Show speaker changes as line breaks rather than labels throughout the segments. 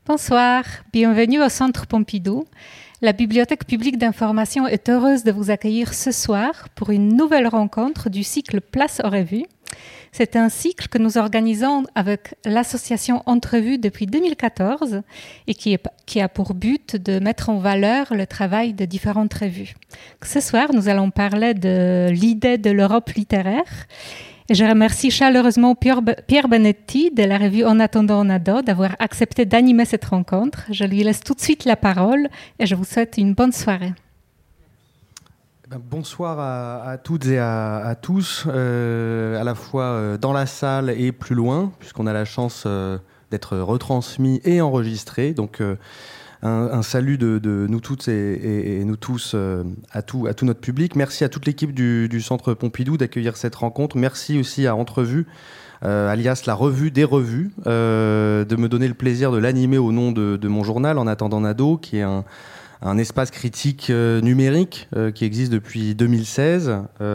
Bonsoir, bienvenue au Centre Pompidou. La Bibliothèque publique d'information est heureuse de vous accueillir ce soir pour une nouvelle rencontre du cycle Place aux revues. C'est un cycle que nous organisons avec l'association Entrevues depuis 2014 et qui a pour but de mettre en valeur le travail de différentes revues. Ce soir, nous allons parler de l'idée de l'Europe littéraire. Et je remercie chaleureusement Pierre Benetti de la revue En attendant Nado d'avoir accepté d'animer cette rencontre. Je lui laisse tout de suite la parole et je vous souhaite une bonne soirée.
Bonsoir à toutes et à tous, à la fois dans la salle et plus loin, puisqu'on a la chance d'être retransmis et enregistré. Donc un salut de nous toutes et nous tous à tout notre public. Merci à toute l'équipe du Centre Pompidou d'accueillir cette rencontre. Merci aussi à Entrevues, alias la revue des revues, de me donner le plaisir de l'animer au nom de mon journal En attendant Nado, qui est un espace critique numérique qui existe depuis 2016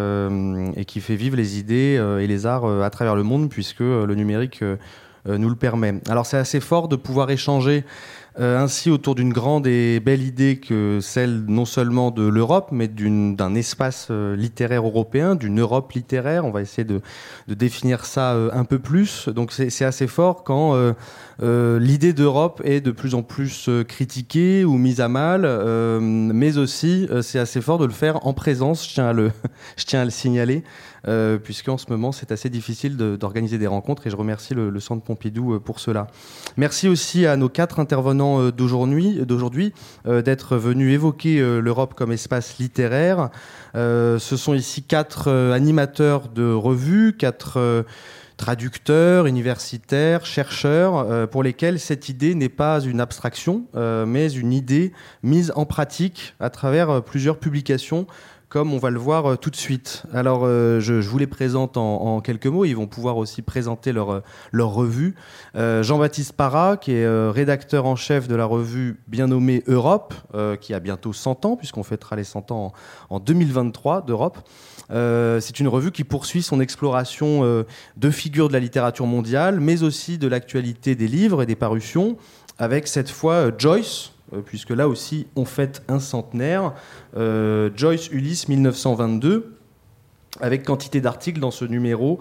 et qui fait vivre les idées et les arts à travers le monde, puisque le numérique nous le permet. Alors c'est assez fort de pouvoir échanger ainsi autour d'une grande et belle idée que celle non seulement de l'Europe, mais d'un espace littéraire européen, d'une Europe littéraire. On va essayer de définir ça un peu plus. Donc c'est assez fort quand l'idée d'Europe est de plus en plus critiquée ou mise à mal, mais aussi c'est assez fort de le faire en présence, je tiens à le signaler, puisqu'en ce moment c'est assez difficile d'organiser des rencontres et je remercie le Centre Pompidou pour cela. Merci aussi à nos 4 intervenants d'aujourd'hui d'être venus évoquer l'Europe comme espace littéraire. Ce sont ici 4 animateurs de revues, 4 traducteurs, universitaires, chercheurs, pour lesquels cette idée n'est pas une abstraction, mais une idée mise en pratique à travers plusieurs publications, comme on va le voir tout de suite. Alors, je vous les présente en quelques mots. Ils vont pouvoir aussi présenter leur revue. Jean-Baptiste Parra, qui est rédacteur en chef de la revue bien nommée Europe, qui a bientôt 100 ans, puisqu'on fêtera les 100 ans en 2023 d'Europe. C'est une revue qui poursuit son exploration de figures de la littérature mondiale, mais aussi de l'actualité des livres et des parutions, avec cette fois Joyce, puisque là aussi on fête un centenaire, Joyce Ulysse 1922, avec quantité d'articles dans ce numéro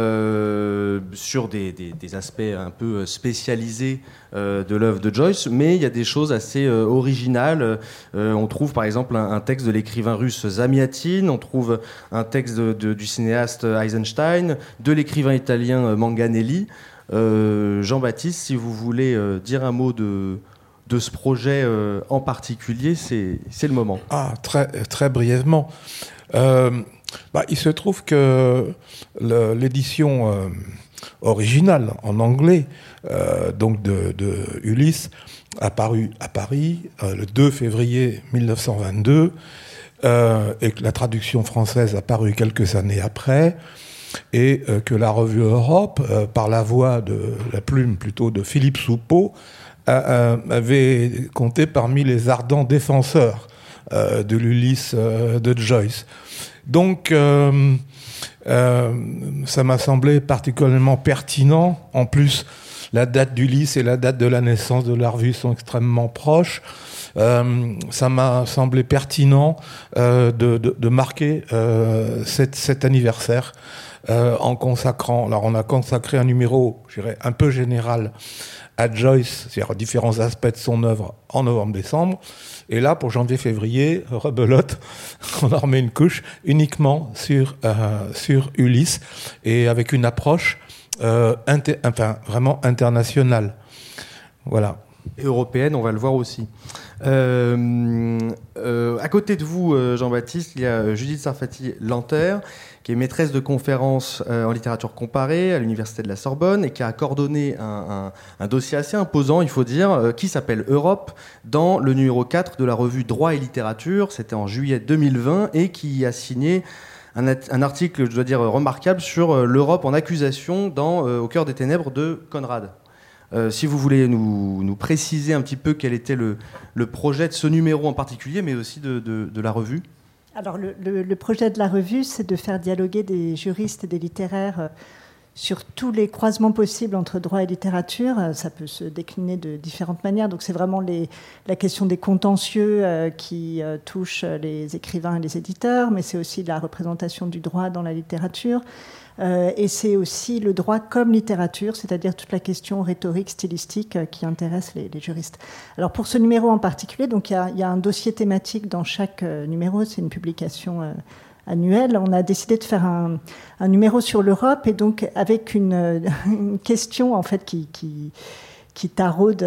sur des aspects un peu spécialisés de l'œuvre de Joyce, mais il y a des choses assez originales. On trouve par exemple un texte de l'écrivain russe Zamiatin, on trouve un texte du cinéaste Eisenstein, de l'écrivain italien Manganelli. Jean-Baptiste, si vous voulez dire un mot de ce projet en particulier, c'est le moment.
Très, très brièvement. Il se trouve que l'édition originale en anglais donc de Ulysse a paru à Paris le 2 février 1922 et que la traduction française a paru quelques années après et que la revue Europe, par la voix de la plume plutôt de Philippe Soupeau, avait compté parmi les ardents défenseurs de l'Ulysse de Joyce. Donc, ça m'a semblé particulièrement pertinent. En plus, la date d'Ulysse et la date de la naissance de la revue sont extrêmement proches. Ça m'a semblé pertinent de marquer cet anniversaire en consacrant. Alors, on a consacré un numéro, je dirais, un peu général à Joyce, c'est-à-dire différents aspects de son œuvre en novembre-décembre. Et là, pour janvier-février, rebelote, on en remet une couche uniquement sur Ulysse et avec une approche vraiment internationale. Voilà.
Et européenne, on va le voir aussi. À côté de vous, Jean-Baptiste, il y a Judith Sarfati-Lanter, qui est maîtresse de conférences en littérature comparée à l'Université de la Sorbonne et qui a coordonné un dossier assez imposant, il faut dire, qui s'appelle Europe, dans le numéro 4 de la revue Droit et littérature. C'était en juillet 2020 et qui a signé un article, je dois dire, remarquable sur l'Europe en accusation Au cœur des ténèbres de Conrad. Si vous voulez nous préciser un petit peu quel était le projet de ce numéro en particulier, mais aussi de la revue.
Alors le projet de la revue, c'est de faire dialoguer des juristes et des littéraires sur tous les croisements possibles entre droit et littérature. Ça peut se décliner de différentes manières. Donc c'est vraiment la question des contentieux qui touchent les écrivains et les éditeurs, mais c'est aussi la représentation du droit dans la littérature. Et c'est aussi le droit comme littérature, c'est-à-dire toute la question rhétorique, stylistique qui intéresse les juristes. Alors pour ce numéro en particulier, donc il y a un dossier thématique dans chaque numéro, c'est une publication annuelle. On a décidé de faire un numéro sur l'Europe et donc avec une question en fait qui taraude,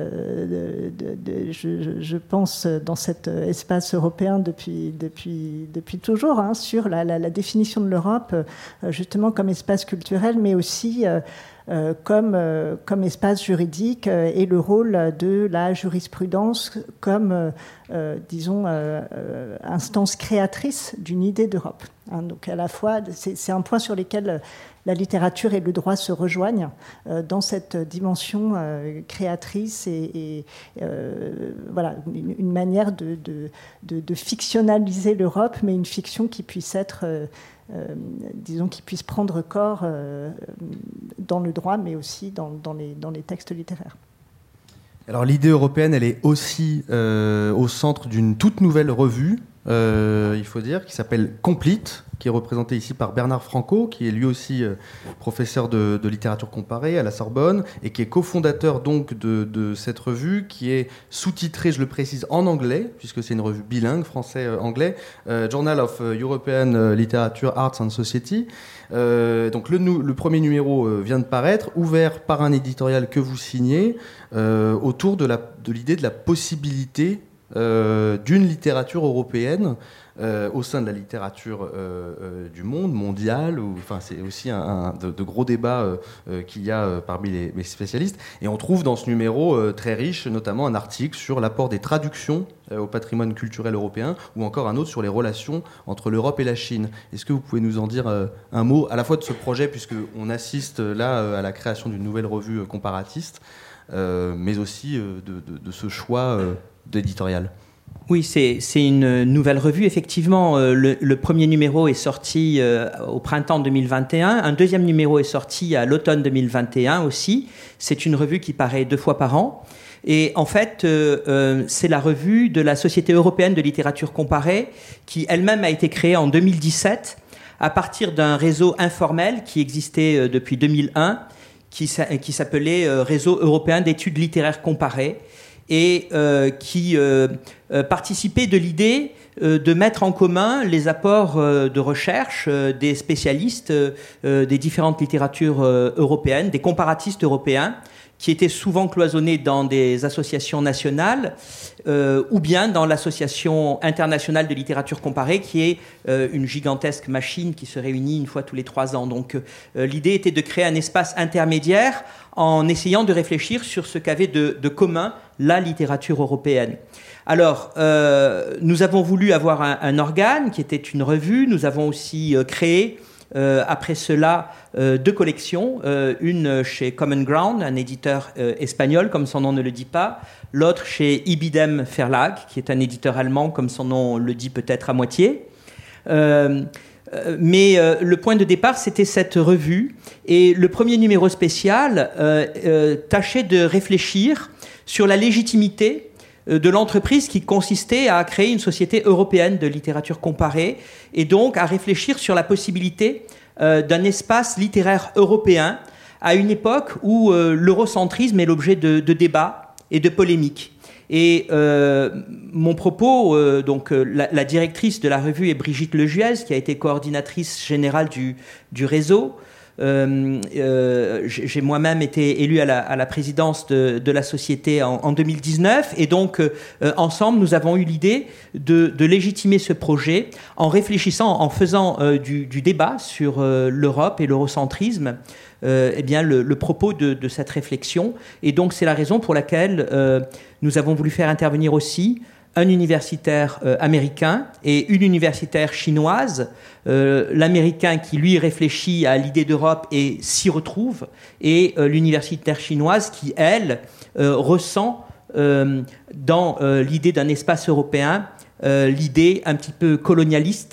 je pense, dans cet espace européen depuis toujours, sur la définition de l'Europe, justement comme espace culturel, mais aussi comme espace juridique et le rôle de la jurisprudence comme, instance créatrice d'une idée d'Europe. Donc à la fois, c'est un point sur lequel la littérature et le droit se rejoignent dans cette dimension créatrice et voilà, une manière de fictionnaliser l'Europe, mais une fiction qui puisse être, qui puisse prendre corps dans le droit, mais aussi dans les textes littéraires.
Alors l'idée européenne, elle est aussi au centre d'une toute nouvelle revue, il faut dire, qui s'appelle Complete, qui est représentée ici par Bernard Franco, qui est lui aussi professeur de littérature comparée à la Sorbonne, et qui est cofondateur donc de cette revue, qui est sous-titrée, je le précise, en anglais, puisque c'est une revue bilingue, français-anglais, Journal of European Literature, Arts and Society. Donc le premier numéro vient de paraître, ouvert par un éditorial que vous signez, autour de l'idée de la possibilité d'une littérature européenne au sein de la littérature du monde, mondiale. Enfin, c'est aussi de gros débats qu'il y a parmi les spécialistes. Et on trouve dans ce numéro très riche, notamment un article sur l'apport des traductions au patrimoine culturel européen, ou encore un autre sur les relations entre l'Europe et la Chine. Est-ce que vous pouvez nous en dire un mot, à la fois de ce projet, puisqu'on assiste là à la création d'une nouvelle revue comparatiste, mais aussi de ce choix d'éditorial?
Oui, c'est une nouvelle revue. Effectivement, le premier numéro est sorti au printemps 2021. Un deuxième numéro est sorti à l'automne 2021 aussi. C'est une revue qui paraît 2 fois par an. Et en fait, c'est la revue de la Société européenne de littérature comparée qui elle-même a été créée en 2017 à partir d'un réseau informel qui existait depuis 2001, qui s'appelait Réseau européen d'études littéraires comparées, et qui participait de l'idée de mettre en commun les apports de recherche des spécialistes des différentes littératures européennes, des comparatistes européens, qui étaient souvent cloisonnés dans des associations nationales ou bien dans l'Association internationale de littérature comparée, qui est une gigantesque machine qui se réunit une fois tous les 3 ans. Donc l'idée était de créer un espace intermédiaire en essayant de réfléchir sur ce qu'avait de commun la littérature européenne. Alors, nous avons voulu avoir un organe qui était une revue. Nous avons aussi créé, après cela, 2 collections. Une chez Common Ground, un éditeur espagnol, comme son nom ne le dit pas. L'autre chez Ibidem Verlag, qui est un éditeur allemand, comme son nom le dit peut-être à moitié. Mais le point de départ, c'était cette revue. Et le premier numéro spécial tâchait de réfléchir sur la légitimité de l'entreprise qui consistait à créer une société européenne de littérature comparée, et donc à réfléchir sur la possibilité d'un espace littéraire européen à une époque où l'eurocentrisme est l'objet de débats et de polémiques. Et mon propos, la directrice de la revue est Brigitte Lejuez, qui a été coordinatrice générale du réseau. J'ai moi-même été élu à la présidence de la société en 2019, et donc ensemble nous avons eu l'idée de légitimer ce projet en réfléchissant, en faisant du débat sur l'Europe et l'eurocentrisme, le propos de cette réflexion. Et donc c'est la raison pour laquelle nous avons voulu faire intervenir aussi un universitaire américain et une universitaire chinoise, l'américain qui lui réfléchit à l'idée d'Europe et s'y retrouve, et l'universitaire chinoise qui, elle, ressent dans l'idée d'un espace européen l'idée un petit peu colonialiste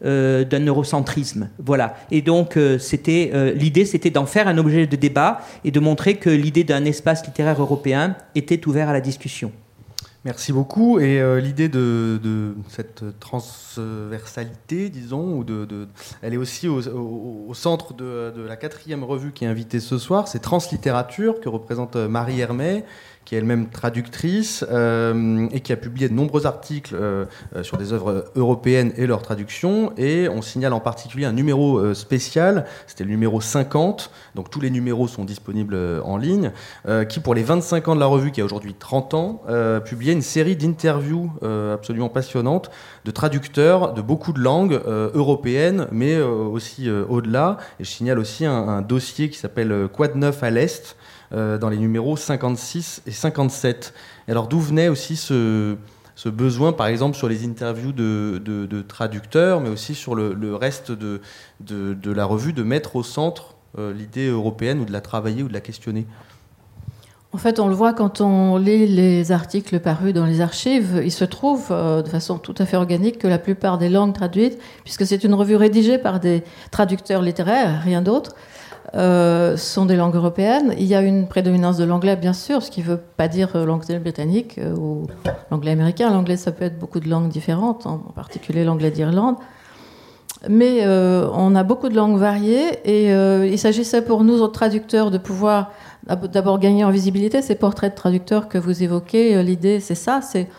d'un eurocentrisme. Voilà. Et donc, l'idée, c'était d'en faire un objet de débat et de montrer que l'idée d'un espace littéraire européen était ouvert à la discussion.
Merci beaucoup. Et l'idée de cette transversalité, disons, elle est aussi au centre de la 4e revue qui est invitée ce soir. C'est Translittérature, que représente Marie Hermet, qui est elle-même traductrice et qui a publié de nombreux articles sur des œuvres européennes et leurs traductions. Et on signale en particulier un numéro spécial, c'était le numéro 50, donc tous les numéros sont disponibles en ligne, qui pour les 25 ans de la revue, qui a aujourd'hui 30 ans, publiait une série d'interviews absolument passionnantes de traducteurs de beaucoup de langues européennes, mais aussi au-delà. Et je signale aussi un dossier qui s'appelle Quoi de neuf à l'Est, dans les numéros 56 et 57. Et alors d'où venait aussi ce besoin, par exemple, sur les interviews de traducteurs, mais aussi sur le reste de la revue, de mettre au centre l'idée européenne, ou de la travailler, ou de la questionner?
En fait, on le voit quand on lit les articles parus dans les archives, il se trouve de façon tout à fait organique que la plupart des langues traduites, puisque c'est une revue rédigée par des traducteurs littéraires, rien d'autre, sont des langues européennes. Il y a une prédominance de l'anglais, bien sûr, ce qui ne veut pas dire l'anglais britannique ou l'anglais américain. L'anglais, ça peut être beaucoup de langues différentes, en particulier l'anglais d'Irlande. Mais on a beaucoup de langues variées et il s'agissait pour nous, autres traducteurs, de pouvoir d'abord gagner en visibilité. Ces portraits de traducteurs que vous évoquez, l'idée, c'est ça,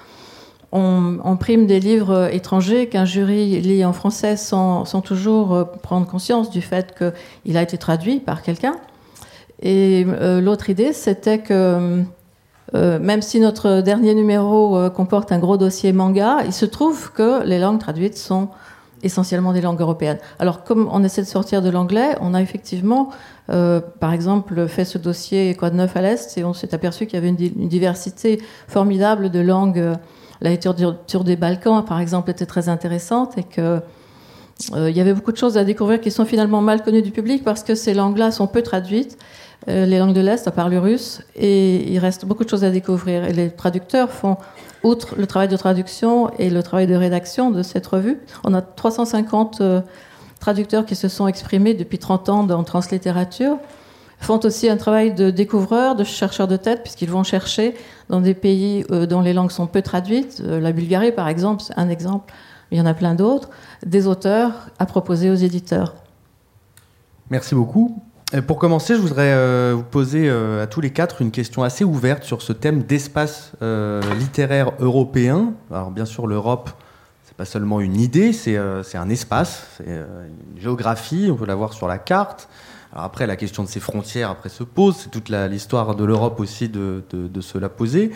on prime des livres étrangers qu'un jury lit en français sans toujours prendre conscience du fait qu'il a été traduit par quelqu'un. Et l'autre idée, c'était que même si notre dernier numéro comporte un gros dossier manga, il se trouve que les langues traduites sont essentiellement des langues européennes. Alors, comme on essaie de sortir de l'anglais, on a effectivement, par exemple, fait ce dossier Quoi de neuf à l'Est, et on s'est aperçu qu'il y avait une diversité formidable de langues. La littérature des Balkans, par exemple, était très intéressante et qu'il y avait beaucoup de choses à découvrir qui sont finalement mal connues du public parce que ces langues-là sont peu traduites, les langues de l'Est, à part le russe, et il reste beaucoup de choses à découvrir. Et les traducteurs font, outre le travail de traduction et le travail de rédaction de cette revue, on a 350 traducteurs qui se sont exprimés depuis 30 ans dans Translittérature, font aussi un travail de découvreurs, de chercheurs de tête, puisqu'ils vont chercher dans des pays dont les langues sont peu traduites, la Bulgarie par exemple, c'est un exemple, il y en a plein d'autres, des auteurs à proposer aux éditeurs.
Merci beaucoup. Pour commencer, je voudrais vous poser à tous les quatre une question assez ouverte sur ce thème d'espace littéraire européen. Alors bien sûr, l'Europe, c'est pas seulement une idée, c'est un espace, c'est une géographie, on peut la voir sur la carte. Alors après, la question de ses frontières se pose, c'est toute l'histoire de l'Europe aussi de se la poser.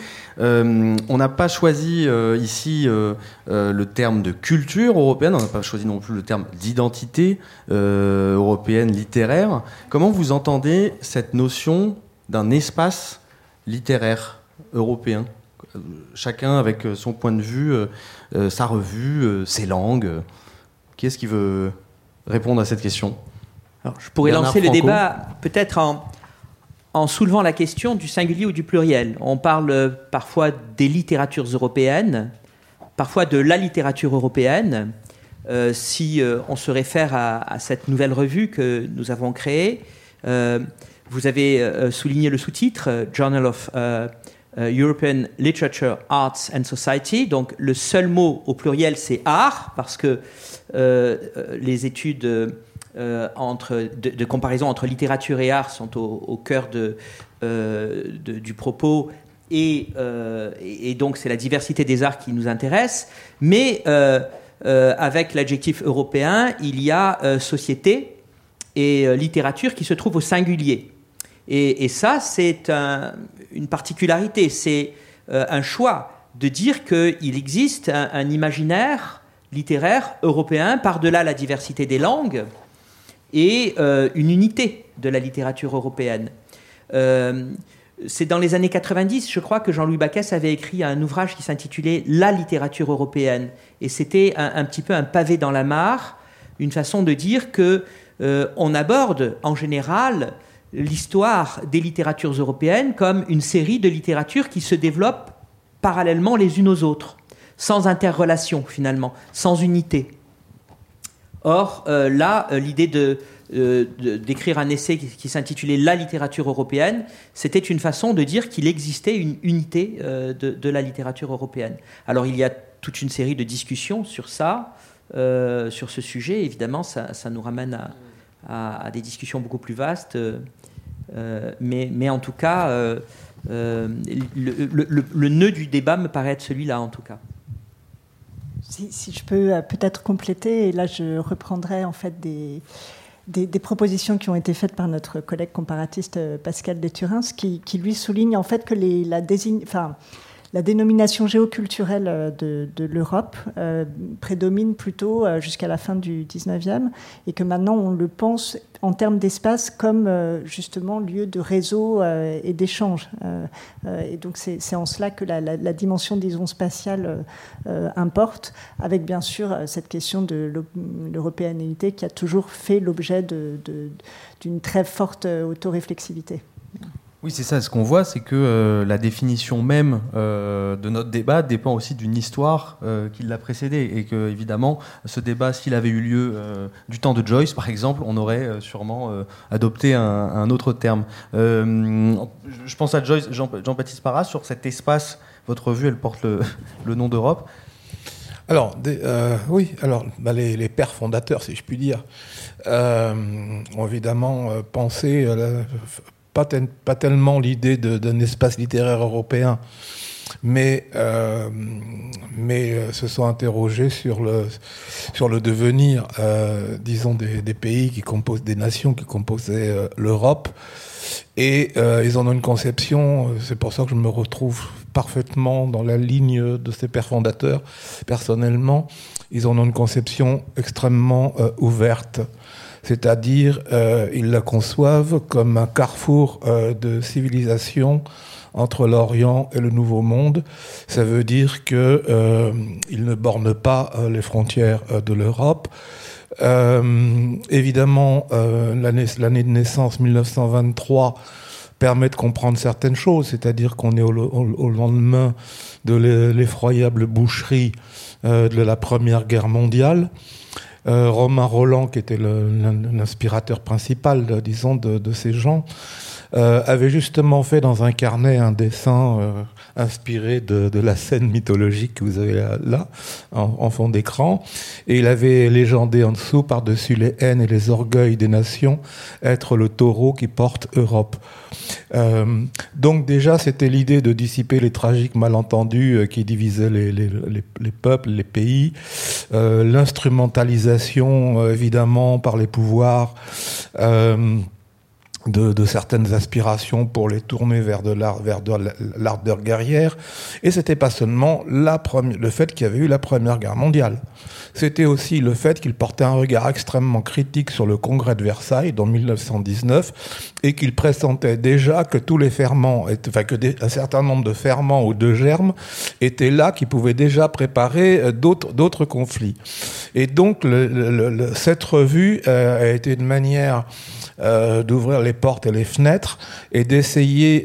On n'a pas choisi ici le terme de culture européenne, on n'a pas choisi non plus le terme d'identité européenne littéraire. Comment vous entendez cette notion d'un espace littéraire européen ? Chacun avec son point de vue, sa revue, ses langues. Qui est-ce qui veut répondre à cette question ?
Alors, je pourrais lancer le débat peut-être en soulevant la question du singulier ou du pluriel. On parle parfois des littératures européennes, parfois de la littérature européenne. Si on se réfère à cette nouvelle revue que nous avons créée, vous avez souligné le sous-titre « Journal of European Literature, Arts and Society ». Donc le seul mot au pluriel, c'est « art », parce que les études... de comparaison entre littérature et art sont au cœur du propos et donc c'est la diversité des arts qui nous intéresse, mais avec l'adjectif européen il y a société et littérature qui se trouvent au singulier et ça c'est une particularité, c'est un choix de dire qu'il existe un imaginaire littéraire européen par-delà la diversité des langues et une unité de la littérature européenne. C'est dans les années 90, je crois, que Jean-Louis Baquès avait écrit un ouvrage qui s'intitulait « La littérature européenne ». Et c'était un petit peu un pavé dans la mare, une façon de dire qu'on aborde, en général, l'histoire des littératures européennes comme une série de littératures qui se développent parallèlement les unes aux autres, sans interrelation, finalement, sans unité. Or, là, l'idée d'écrire un essai qui s'intitulait « La littérature européenne », c'était une façon de dire qu'il existait une unité de la littérature européenne. Alors, il y a toute une série de discussions sur ça, sur ce sujet. Évidemment, ça nous ramène à des discussions beaucoup plus vastes. Mais en tout cas, le nœud du débat me paraît être celui-là, en tout cas.
Si je peux peut-être compléter, et là je reprendrai en fait des propositions qui ont été faites par notre collègue comparatiste Pascal Déturins, qui lui souligne en fait que la dénomination géoculturelle de l'Europe prédomine plutôt jusqu'à la fin du 19e, et que maintenant on le pense en termes d'espace comme justement lieu de réseau et d'échange. Et donc c'est en cela que la dimension, disons, spatiale importe, avec bien sûr cette question de l'européanité qui a toujours fait l'objet d'une très forte autoréflexivité.
Oui, c'est ça. Ce qu'on voit, c'est que la définition même de notre débat dépend aussi d'une histoire qui l'a précédé. Et que, évidemment, ce débat, s'il avait eu lieu du temps de Joyce, par exemple, on aurait sûrement adopté un autre terme. Je pense à Joyce, Jean-Baptiste Parra, sur cet espace. Votre revue, elle porte le nom d'Europe.
Alors, oui, alors les pères fondateurs, si je puis dire, ont évidemment pensé... Pas tellement l'idée d'un espace littéraire européen, mais se sont interrogés sur le devenir, disons, des pays qui composent, des nations qui composaient l'Europe. Et ils en ont une conception, c'est pour ça que je me retrouve parfaitement dans la ligne de ces pères fondateurs. Personnellement, ils en ont une conception extrêmement ouverte. C'est-à-dire, ils la conçoivent comme un carrefour de civilisation entre l'Orient et le Nouveau Monde. Ça veut dire qu'ils ne bornent pas les frontières de l'Europe. Évidemment, l'année de naissance, 1923, permet de comprendre certaines choses, c'est-à-dire qu'on est au lendemain de l'effroyable boucherie de la Première Guerre mondiale. Romain Rolland, qui était l'inspirateur principal, disons, de ces gens, avait justement fait dans un carnet un dessin inspiré de la scène mythologique que vous avez là en fond d'écran, et il avait légendé en dessous, par-dessus les haines et les orgueils des nations, être le taureau qui porte Europe. Donc déjà, c'était l'idée de dissiper les tragiques malentendus qui divisaient les peuples, les pays, l'instrumentalisation évidemment par les pouvoirs de certaines aspirations pour les tourner vers de l'ardeur guerrière. Et c'était pas seulement le fait qu'il y avait eu la Première Guerre mondiale. C'était aussi le fait qu'il portait un regard extrêmement critique sur le Congrès de Versailles en 1919 et qu'il pressentait déjà que tous les ferments, un certain nombre de ferments ou de germes étaient là, qui pouvaient déjà préparer d'autres conflits. Et donc cette revue a été une manière d'ouvrir les portes et les fenêtres et d'essayer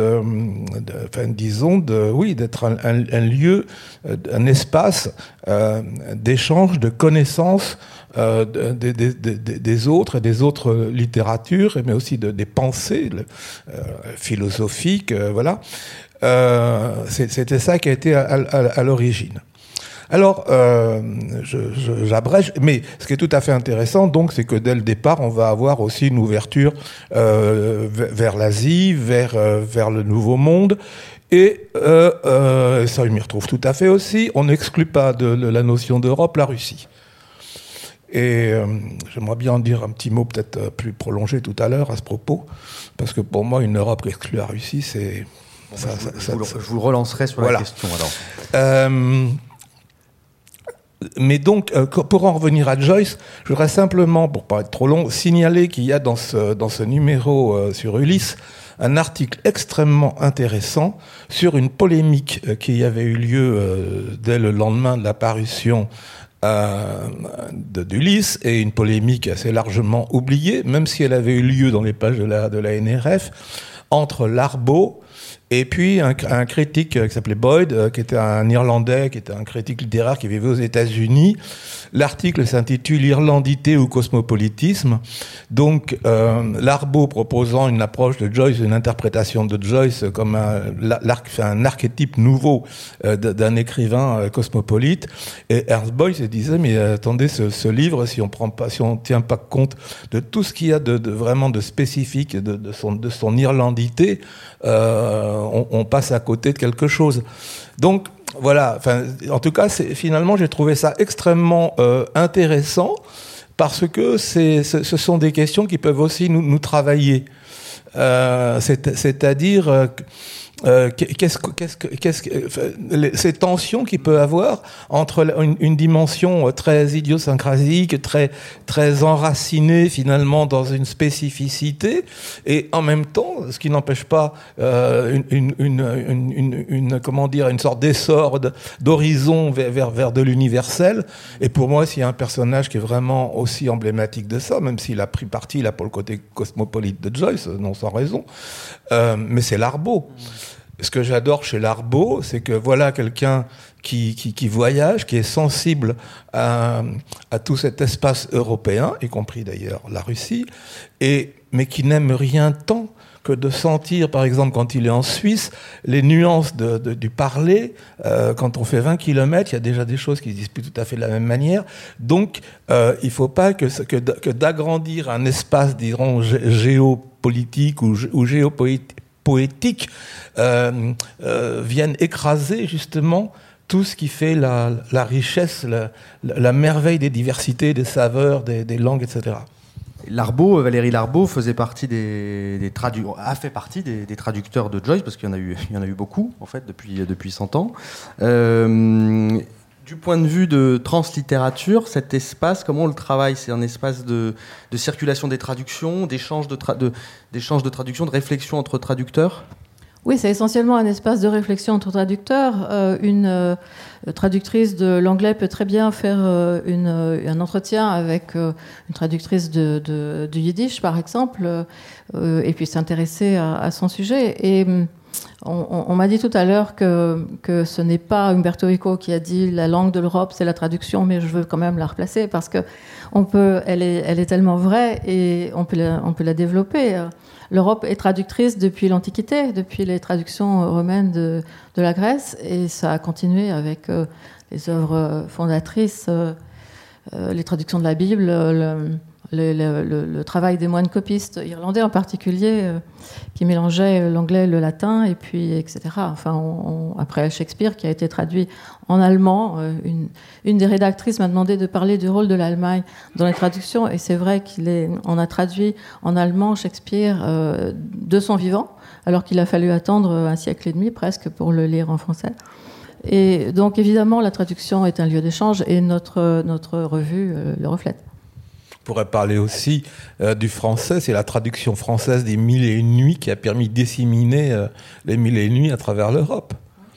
d'être un lieu, un espace d'échange, de connaissances des autres et des autres littératures, mais aussi des pensées philosophiques, voilà. C'était ça qui a été à l'origine. Alors, j'abrège, mais ce qui est tout à fait intéressant, donc, c'est que dès le départ, on va avoir aussi une ouverture vers l'Asie, vers le Nouveau Monde, et ça, je m'y retrouve tout à fait aussi. On n'exclut pas de la notion d'Europe la Russie. Et j'aimerais bien en dire un petit mot peut-être plus prolongé tout à l'heure à ce propos, parce que pour moi, une Europe qui exclut la Russie, c'est...
Je vous relancerai sur la question, alors.
Mais donc, pour en revenir à Joyce, je voudrais simplement, pour pas être trop long, signaler qu'il y a dans ce numéro sur Ulysse un article extrêmement intéressant sur une polémique qui avait eu lieu dès le lendemain de la parution d'Ulysse, et une polémique assez largement oubliée, même si elle avait eu lieu dans les pages de la NRF, entre Larbaud Et puis un critique qui s'appelait Boyd, qui était un Irlandais, qui était un critique littéraire qui vivait aux États-Unis. L'article s'intitule « Irlandité ou cosmopolitisme ». Donc Larbaud proposant une approche de Joyce, une interprétation de Joyce comme un archétype nouveau d'un écrivain cosmopolite. Et Ernst Boyd se disait mais attendez, ce livre, si on tient pas compte de tout ce qu'il y a de vraiment de spécifique de son irlandité, on passe à côté de quelque chose. Donc voilà, en tout cas, finalement, j'ai trouvé ça extrêmement intéressant parce que ce sont des questions qui peuvent aussi nous travailler. C'est-à-dire ces tensions qu'il peut avoir entre une dimension très idiosyncrasique, très enracinée finalement dans une spécificité, et en même temps, ce qui n'empêche pas une sorte d'essor d'horizon vers de l'universel. Et pour moi, s'il y a un personnage qui est vraiment aussi emblématique de ça, même s'il a pris parti là pour le côté cosmopolite de Joyce, non sans raison, mais c'est Larbaud. Ce que j'adore chez Larbaud, c'est que voilà quelqu'un qui voyage, qui est sensible à tout cet espace européen, y compris d'ailleurs la Russie, mais qui n'aime rien tant que de sentir, par exemple, quand il est en Suisse, les nuances du parler. Quand on fait 20 km, il y a déjà des choses qui se disent plus tout à fait de la même manière. Donc, il ne faut pas que d'agrandir un espace, dirons, géopolitique ou géopoétique, viennent écraser justement tout ce qui fait la richesse, la merveille des diversités, des saveurs, des langues, etc.
Valéry Larbaud faisait partie a fait partie des traducteurs de Joyce, parce qu'il y en a eu beaucoup en fait depuis 100 ans. Du point de vue de translittérature, cet espace, comment on le travaille ? C'est un espace de circulation des traductions, d'échange de traductions, de réflexion entre traducteurs ?
Oui, c'est essentiellement un espace de réflexion entre traducteurs. Une traductrice de l'anglais peut très bien faire un entretien avec une traductrice du yiddish, par exemple, et puis s'intéresser à son sujet. Et on m'a dit tout à l'heure que ce n'est pas Umberto Eco qui a dit la langue de l'Europe, c'est la traduction, mais je veux quand même la replacer parce que elle est tellement vraie et on peut la développer. L'Europe est traductrice depuis l'Antiquité, depuis les traductions romaines de la Grèce, et ça a continué avec les œuvres fondatrices, les traductions de la Bible, le travail des moines copistes irlandais en particulier, qui mélangeaient l'anglais, le latin, et puis etc. Enfin, après Shakespeare, qui a été traduit en allemand, une des rédactrices m'a demandé de parler du rôle de l'Allemagne dans les traductions, et c'est vrai on a traduit en allemand Shakespeare de son vivant, alors qu'il a fallu attendre un siècle et demi presque pour le lire en français. Et donc évidemment, la traduction est un lieu d'échange, et notre revue le reflète.
On pourrait parler aussi du français, c'est la traduction française des Mille et une nuits qui a permis de disséminer les Mille et une nuits à travers l'Europe.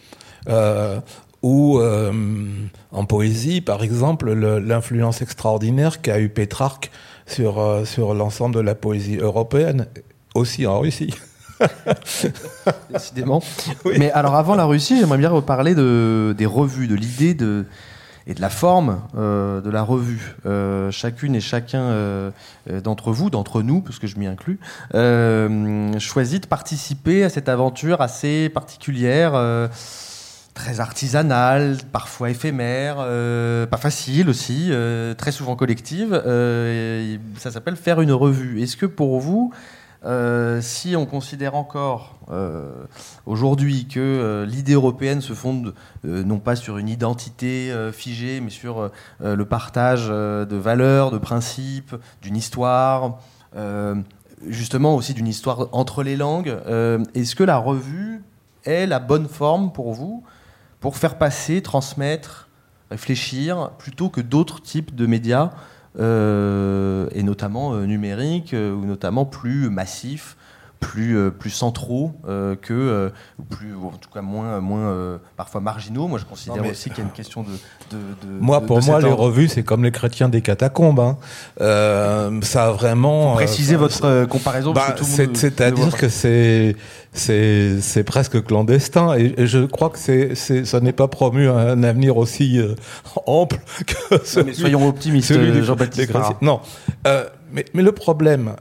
Ou en poésie, par exemple, l'influence extraordinaire qu'a eu Pétrarque sur l'ensemble de la poésie européenne, aussi en Russie.
Décidément. Oui. Mais alors avant la Russie, j'aimerais bien reparler des revues, de l'idée et de la forme de la revue. Chacune et chacun d'entre nous, parce que je m'y inclus, choisit de participer à cette aventure assez particulière, très artisanale, parfois éphémère, pas facile aussi, très souvent collective. Ça s'appelle faire une revue. Est-ce que pour vous, si on considère encore aujourd'hui que l'idée européenne se fonde non pas sur une identité figée, mais sur le partage de valeurs, de principes, d'une histoire, justement aussi d'une histoire entre les langues, est-ce que la revue est la bonne forme pour vous pour faire passer, transmettre, réfléchir, plutôt que d'autres types de médias et notamment numériques, ou notamment plus massifs, plus centraux ou en tout cas moins parfois marginaux. Moi, je considère aussi qu'il y a une question
Pour moi, les revues, c'est comme les chrétiens des catacombes. Hein. Ça a vraiment...
Précisez votre comparaison.
C'est-à-dire que c'est presque clandestin, et je crois que ça n'est pas promu à un avenir aussi ample que celui...
Mais soyons optimistes, Jean-Baptiste Parra.
Non. Mais le problème,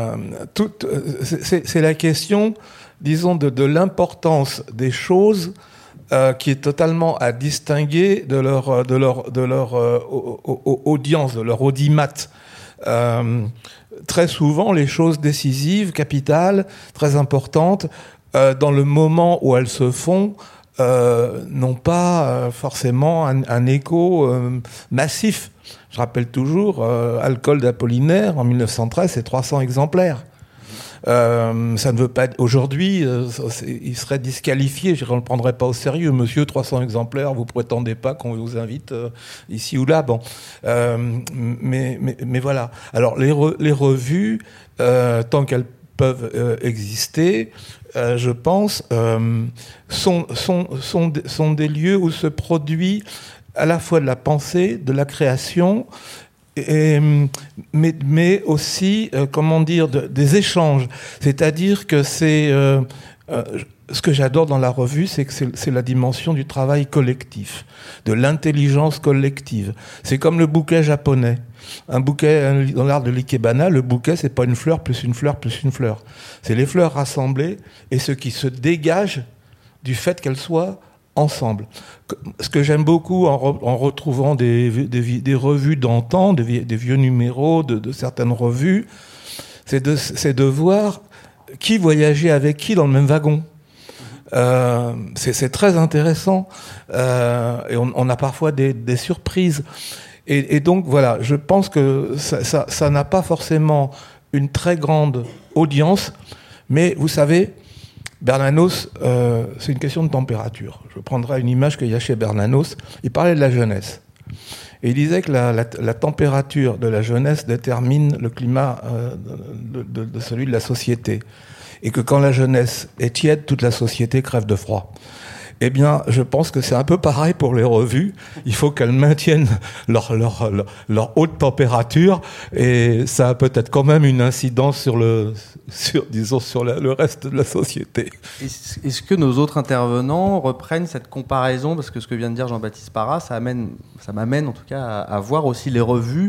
c'est la question, disons, de l'importance des choses qui est totalement à distinguer de leur audience, de leur audimat. Très souvent, les choses décisives, capitales, très importantes, dans le moment où elles se font, n'ont pas forcément un écho massif. Je rappelle toujours, Alcool d'Apollinaire, en 1913, c'est 300 exemplaires. Ça ne veut pas... Aujourd'hui, il serait disqualifié, je ne le prendrais pas au sérieux. Monsieur, 300 exemplaires, vous prétendez pas qu'on vous invite ici ou là. Bon. Mais voilà. Alors, les revues, tant qu'elles peuvent exister, je pense, sont des lieux où se produit à la fois de la pensée, de la création, mais aussi, des échanges. C'est-à-dire que ce que j'adore dans la revue, c'est que c'est la dimension du travail collectif, de l'intelligence collective. C'est comme le bouquet japonais. Un bouquet, dans l'art de l'ikebana, le bouquet, c'est pas une fleur plus une fleur plus une fleur. C'est les fleurs rassemblées et ce qui se dégage du fait qu'elles soient ensemble. Ce que j'aime beaucoup en retrouvant des revues d'antan, des vieux numéros de certaines revues, c'est de voir qui voyageait avec qui dans le même wagon. C'est très intéressant et on a parfois des surprises. Et donc voilà, je pense que ça n'a pas forcément une très grande audience, mais vous savez, Bernanos, c'est une question de température. Je prendrai une image qu'il y a chez Bernanos. Il parlait de la jeunesse. Et il disait que la température de la jeunesse détermine le climat de celui de la société. Et que quand la jeunesse est tiède, toute la société crève de froid. Eh bien, je pense que c'est un peu pareil pour les revues. Il faut qu'elles maintiennent leur haute température, et ça a peut-être quand même une incidence sur le reste de la société.
Est-ce que nos autres intervenants reprennent cette comparaison, parce que ce que vient de dire Jean-Baptiste Parra, ça m'amène en tout cas à voir aussi les revues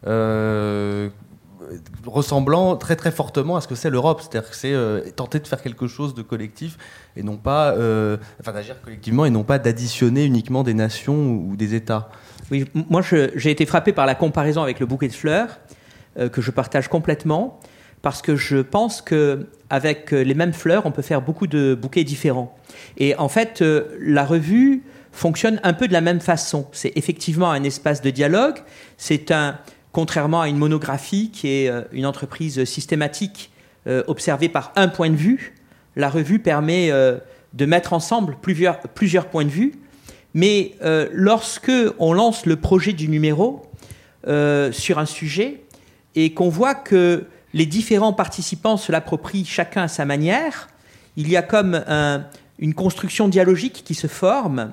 ressemblant très très fortement à ce que c'est l'Europe, c'est-à-dire que c'est tenter de faire quelque chose de collectif et non pas, d'agir collectivement et non pas d'additionner uniquement des nations ou des États.
Oui, moi j'ai été frappé par la comparaison avec le bouquet de fleurs que je partage complètement, parce que je pense qu'avec les mêmes fleurs, on peut faire beaucoup de bouquets différents. Et en fait, la revue fonctionne un peu de la même façon. C'est effectivement un espace de dialogue, contrairement à une monographie qui est une entreprise systématique observée par un point de vue, la revue permet de mettre ensemble plusieurs points de vue. Mais lorsque on lance le projet du numéro sur un sujet et qu'on voit que les différents participants se l'approprient chacun à sa manière, il y a comme une construction dialogique qui se forme.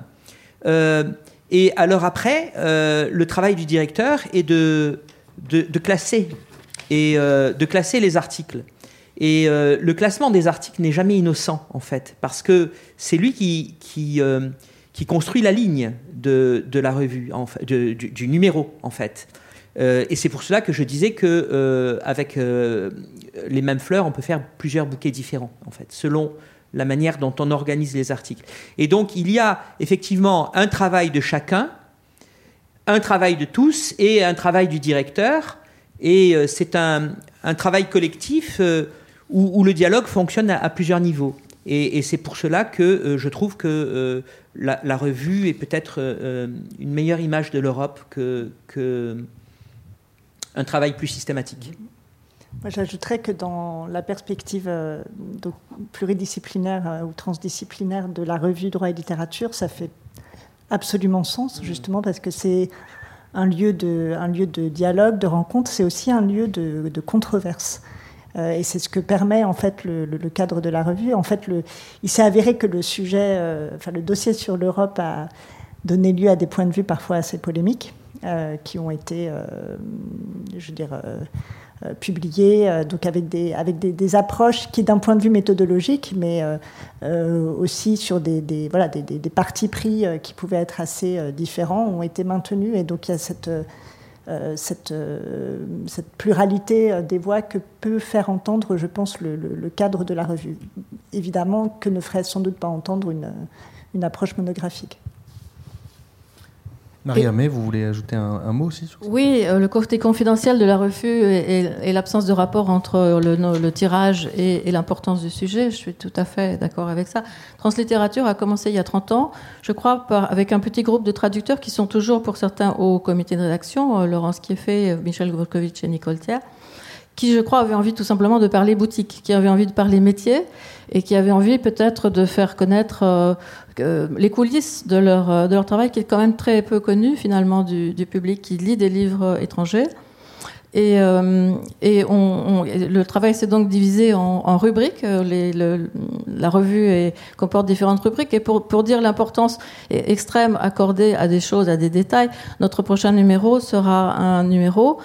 Et alors après, le travail du directeur est de classer de classer les articles. Et le classement des articles n'est jamais innocent, en fait, parce que c'est lui qui construit la ligne de la revue, du numéro, en fait. Et c'est pour cela que je disais que avec les mêmes fleurs, on peut faire plusieurs bouquets différents, en fait, selon la manière dont on organise les articles. Et donc, il y a effectivement un travail de chacun, un travail de tous et un travail du directeur. Et c'est un travail collectif où le dialogue fonctionne à plusieurs niveaux. Et c'est pour cela que je trouve que la revue est peut-être une meilleure image de l'Europe qu'un travail plus systématique.
Moi, j'ajouterais que dans la perspective pluridisciplinaire ou transdisciplinaire de la revue Droit et Littérature, ça fait absolument sens, justement, parce que c'est un lieu de dialogue, de rencontre, c'est aussi un lieu de controverse. Et c'est ce que permet en fait le cadre de la revue. En fait, il s'est avéré que le sujet, le dossier sur l'Europe a donné lieu à des points de vue parfois assez polémiques, qui ont été, publiés, donc avec des approches qui, d'un point de vue méthodologique, mais aussi sur des partis pris qui pouvaient être assez différents, ont été maintenus. Et donc il y a cette pluralité des voix que peut faire entendre, je pense, le cadre de la revue. Évidemment que ne ferait sans doute pas entendre une approche monographique.
Marie-Aimée, vous voulez ajouter un mot aussi sur ça ?
Oui, le côté confidentiel de la revue et l'absence de rapport entre le tirage et l'importance du sujet, je suis tout à fait d'accord avec ça. Translittérature a commencé il y a 30 ans, je crois, avec un petit groupe de traducteurs qui sont toujours, pour certains, au comité de rédaction, Laurence Kieffé, Michel Gvorkovitch et Nicole Thiers, qui, je crois, avaient envie tout simplement de parler boutique, qui avaient envie de parler métier et qui avaient envie peut-être de faire connaître les coulisses de leur travail, qui est quand même très peu connu finalement du public qui lit des livres étrangers. Et le travail s'est donc divisé en rubriques. La revue comporte différentes rubriques. Et pour dire l'importance extrême accordée à des choses, à des détails, notre prochain numéro sera un numéro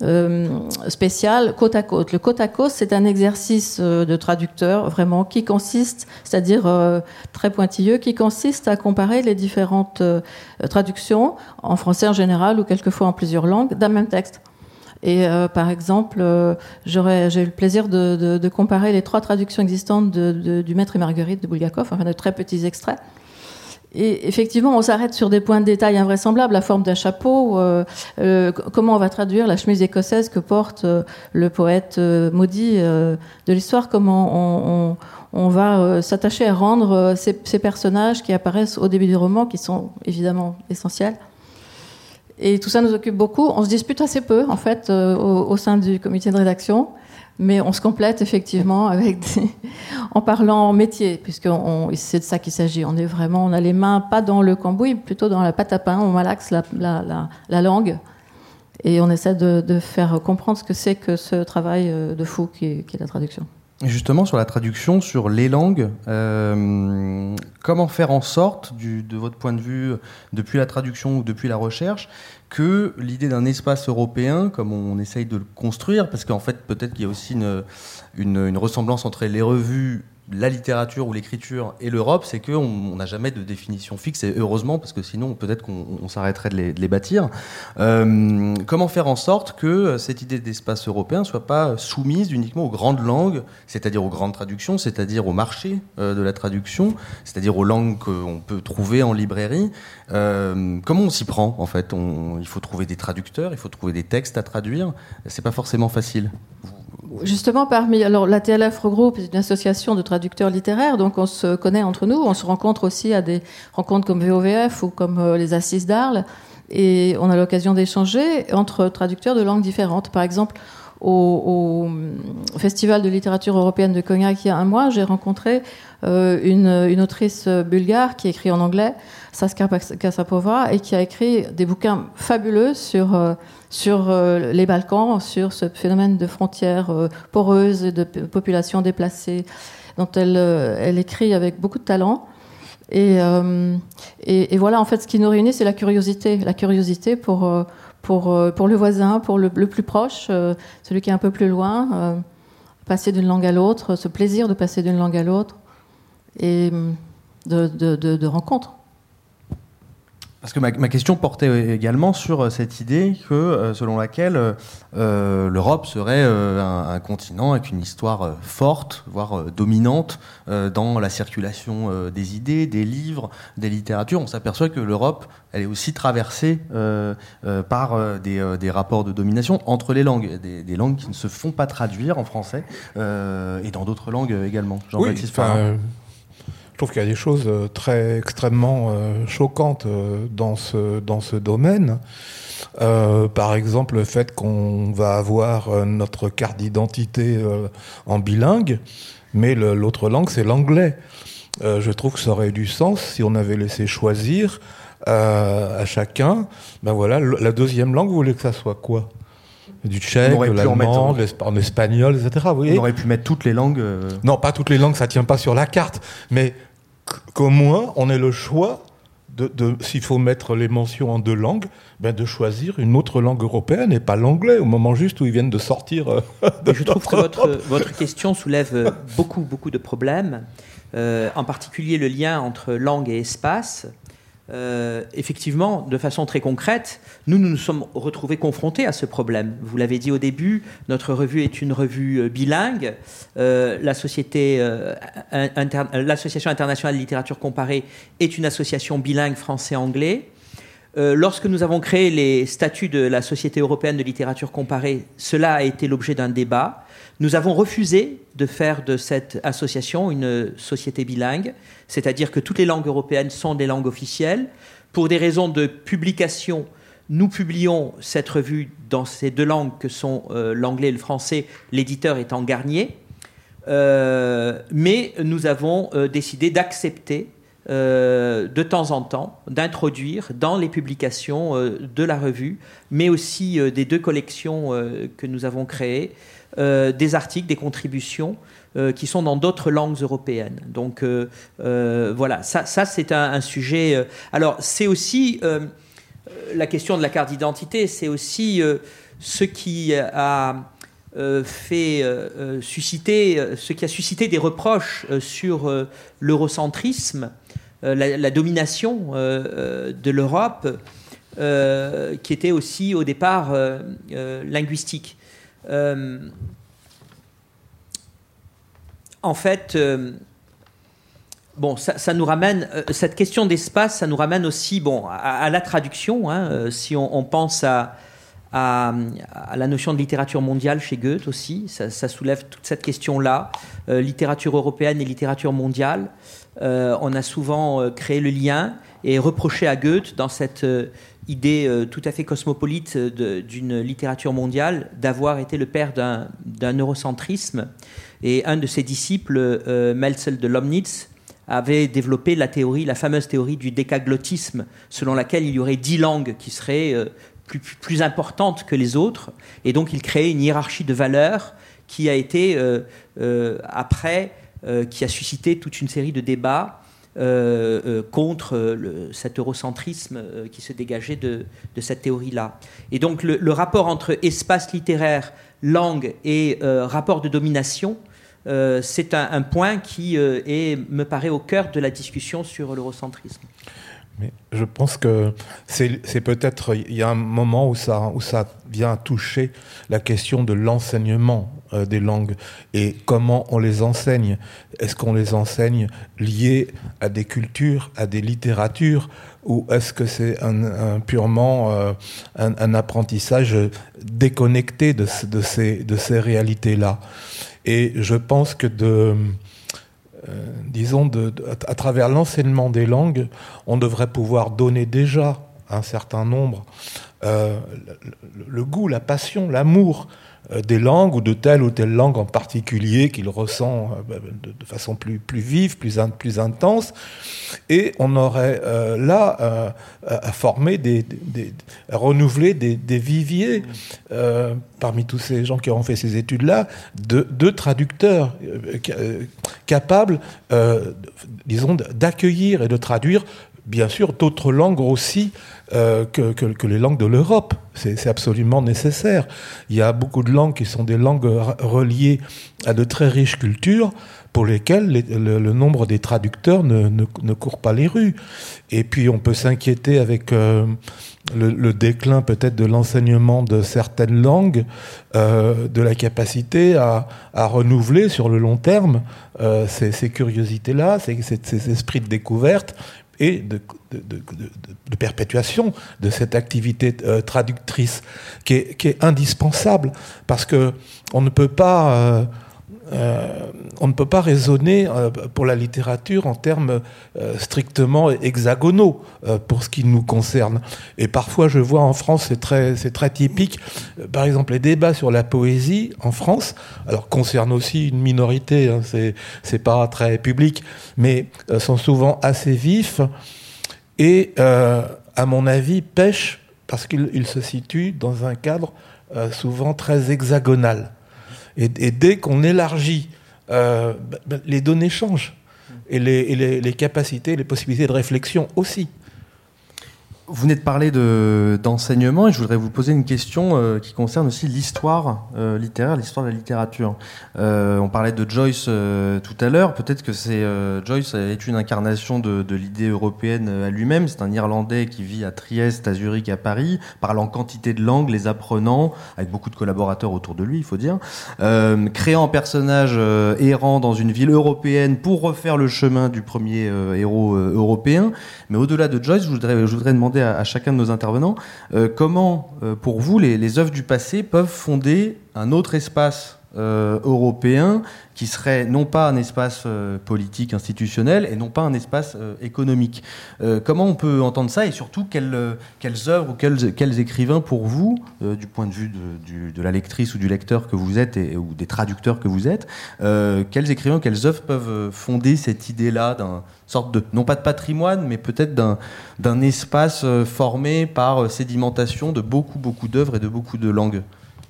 spécial côte à côte. Le côte à côte, c'est un exercice de traducteur vraiment qui consiste, c'est-à-dire très pointilleux, qui consiste à comparer les différentes traductions en français en général ou quelquefois en plusieurs langues d'un même texte. Et par exemple, j'ai eu le plaisir de comparer les 3 traductions existantes du Maître et Marguerite de Bulgakov, enfin de très petits extraits. Et effectivement, on s'arrête sur des points de détail invraisemblables, la forme d'un chapeau, comment on va traduire la chemise écossaise que porte le poète maudit de l'histoire, comment on va s'attacher à rendre ces personnages qui apparaissent au début du roman, qui sont évidemment essentiels. Et tout ça nous occupe beaucoup. On se dispute assez peu, en fait, au sein du comité de rédaction. Mais on se complète effectivement en parlant métier, puisque c'est de ça qu'il s'agit. On a les mains pas dans le cambouis, plutôt dans la pâte à pain. On malaxe la langue et on essaie de faire comprendre ce que c'est que ce travail de fou qui est la traduction.
Et justement, sur la traduction, sur les langues, comment faire en sorte, de votre point de vue, depuis la traduction ou depuis la recherche, que l'idée d'un espace européen, comme on essaye de le construire, parce qu'en fait, peut-être qu'il y a aussi une ressemblance entre les revues, la littérature ou l'écriture et l'Europe, c'est qu'on n'a jamais de définition fixe, et heureusement, parce que sinon, peut-être qu'on s'arrêterait de les bâtir. Comment faire en sorte que cette idée d'espace européen ne soit pas soumise uniquement aux grandes langues, c'est-à-dire aux grandes traductions, c'est-à-dire au marché de la traduction, c'est-à-dire aux langues qu'on peut trouver en librairie. Comment on s'y prend, en fait ? Il faut trouver des traducteurs, il faut trouver des textes à traduire. C'est pas forcément facile.
Justement, la TLF regroupe une association de traducteurs littéraires, donc on se connaît entre nous, on se rencontre aussi à des rencontres comme VOVF ou comme les Assises d'Arles, et on a l'occasion d'échanger entre traducteurs de langues différentes. Par exemple, au Festival de littérature européenne de Cognac il y a un mois, j'ai rencontré une autrice bulgare qui écrit en anglais, Saskia Kasapova, et qui a écrit des bouquins fabuleux sur les Balkans, sur ce phénomène de frontières poreuses et de populations déplacées, dont elle écrit avec beaucoup de talent. Et voilà, en fait, ce qui nous réunit, c'est la curiosité pour le voisin, pour le plus proche, celui qui est un peu plus loin, passer d'une langue à l'autre, ce plaisir de passer d'une langue à l'autre, et de rencontres.
Parce que ma question portait également sur cette idée que, selon laquelle l'Europe serait un continent avec une histoire forte, voire dominante, dans la circulation des idées, des livres, des littératures. On s'aperçoit que l'Europe, elle est aussi traversée par des rapports de domination entre les langues, des langues qui ne se font pas traduire en français, et dans d'autres langues également. Jean-Baptiste Farah.
Je trouve qu'il y a des choses extrêmement choquantes dans ce domaine. Par exemple, le fait qu'on va avoir notre carte d'identité en bilingue, mais l'autre langue, c'est l'anglais. Je trouve que ça aurait eu du sens si on avait laissé choisir à chacun. Ben voilà, la deuxième langue, vous voulez que ça soit quoi ? du tchèque, de l'allemand, en espagnol, etc. Vous voyez ?
On aurait pu mettre toutes les langues.
Non, pas toutes les langues, ça tient pas sur la carte, mais qu'au moins on ait le choix s'il faut mettre les mentions en 2 langues, de choisir une autre langue européenne et pas l'anglais au moment juste où ils viennent de sortir.
Je trouve que votre question soulève beaucoup de problèmes, en particulier le lien entre langue et espace. Effectivement, de façon très concrète, nous sommes retrouvés confrontés à ce problème. Vous l'avez dit au début, notre revue est une revue bilingue. L'Association internationale de littérature comparée est une association bilingue français-anglais. Lorsque nous avons créé les statuts de la Société européenne de littérature comparée, cela a été l'objet d'un débat. Nous avons refusé de faire de cette association une société bilingue, c'est-à-dire que toutes les langues européennes sont des langues officielles. Pour des raisons de publication, nous publions cette revue dans ces 2 langues que sont l'anglais et le français, l'éditeur étant Garnier. Mais nous avons décidé d'accepter de temps en temps, d'introduire dans les publications de la revue, mais aussi des 2 collections que nous avons créées, des articles, des contributions qui sont dans d'autres langues européennes. Donc voilà, ça c'est un sujet... alors c'est aussi la question de la carte d'identité, c'est aussi ce qui a suscité des reproches sur l'eurocentrisme, la domination de l'Europe, qui était aussi au départ linguistique. En fait, ça nous ramène, cette question d'espace, ça nous ramène aussi à la traduction. Si on pense à la notion de littérature mondiale chez Goethe aussi, ça soulève toute cette question-là, littérature européenne et littérature mondiale. On a souvent créé le lien et reproché à Goethe, dans cette idée tout à fait cosmopolite d'une littérature mondiale, d'avoir été le père d'un eurocentrisme. Et un de ses disciples, Melzel de Lomnitz, avait développé la fameuse théorie du décaglottisme, selon laquelle il y aurait 10 langues qui seraient plus importantes que les autres. Et donc il créait une hiérarchie de valeurs qui a été, qui a suscité toute une série de débats contre cet eurocentrisme qui se dégageait de cette théorie-là. Et donc le rapport entre espace littéraire, langue et rapport de domination, c'est un point qui me paraît au cœur de la discussion sur l'eurocentrisme.
Mais je pense que c'est peut-être, il y a un moment où ça vient toucher la question de l'enseignement des langues et comment on les enseigne. Est-ce qu'on les enseigne liés à des cultures, à des littératures, ou est-ce que c'est purement un apprentissage déconnecté de ces réalités-là ? Et je pense que à travers l'enseignement des langues, on devrait pouvoir donner déjà un certain nombre le goût, la passion, l'amour des langues ou de telle langue en particulier qu'il ressent de façon plus vive, plus intense, et on aurait là à former à renouveler des viviers parmi tous ces gens qui ont fait ces études-là de traducteurs capables, disons, d'accueillir et de traduire bien sûr d'autres langues aussi que les langues de l'Europe. C'est absolument nécessaire. Il y a beaucoup de langues qui sont des langues reliées à de très riches cultures pour lesquelles le nombre des traducteurs ne court pas les rues. Et puis on peut s'inquiéter avec le déclin peut-être de l'enseignement de certaines langues, de la capacité à renouveler sur le long terme ces curiosités-là, ces esprits de découverte et de perpétuation de cette activité traductrice qui est indispensable, parce que on ne peut pas raisonner pour la littérature en termes strictement hexagonaux pour ce qui nous concerne. Et parfois, je vois en France, c'est très typique, par exemple, les débats sur la poésie en France, alors concernent aussi une minorité, hein, c'est pas très public, mais sont souvent assez vifs et, à mon avis, pêchent parce qu'ils se situent dans un cadre souvent très hexagonale. Et dès qu'on élargit, les données changent. Et les capacités, les possibilités de réflexion aussi.
Vous venez de parler d'enseignement et je voudrais vous poser une question qui concerne aussi l'histoire littéraire, l'histoire de la littérature. On parlait de Joyce tout à l'heure. Peut-être que Joyce est une incarnation de l'idée européenne à lui-même. C'est un Irlandais qui vit à Trieste, à Zurich, à Paris, parlant quantité de langues, les apprenant, avec beaucoup de collaborateurs autour de lui, il faut dire, créant un personnage errant dans une ville européenne pour refaire le chemin du premier héros européen. Mais au-delà de Joyce, je voudrais demander à chacun de nos intervenants comment, pour vous, les œuvres du passé peuvent fonder un autre espace européen qui serait non pas un espace politique institutionnel et non pas un espace économique. Comment on peut entendre ça et surtout quelles œuvres ou quels écrivains pour vous, du point de vue de la lectrice ou du lecteur que vous êtes ou des traducteurs que vous êtes, quels écrivains, quelles œuvres peuvent fonder cette idée-là d'un sorte de, non pas de patrimoine, mais peut-être d'un espace formé par sédimentation de beaucoup d'œuvres et de beaucoup de langues?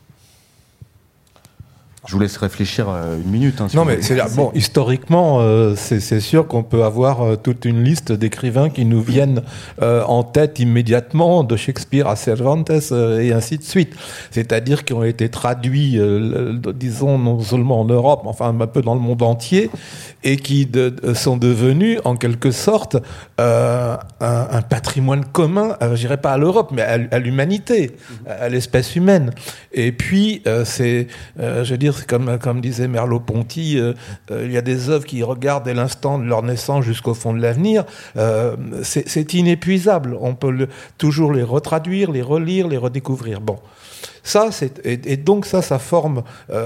Je vous laisse réfléchir une minute.
Non, mais bon, historiquement, c'est sûr qu'on peut avoir toute une liste d'écrivains qui nous viennent en tête immédiatement, de Shakespeare à Cervantes et ainsi de suite. C'est-à-dire qui ont été traduits, disons, non seulement en Europe, mais enfin un peu dans le monde entier, et qui sont devenus, en quelque sorte, un patrimoine commun, je dirais pas à l'Europe, mais à l'humanité, à l'espèce humaine. Et puis, je veux dire, comme disait Merleau-Ponty, il y a des œuvres qui regardent dès l'instant de leur naissance jusqu'au fond de l'avenir. C'est inépuisable. On peut toujours les retraduire, les relire, les redécouvrir. Bon, ça, et donc ça forme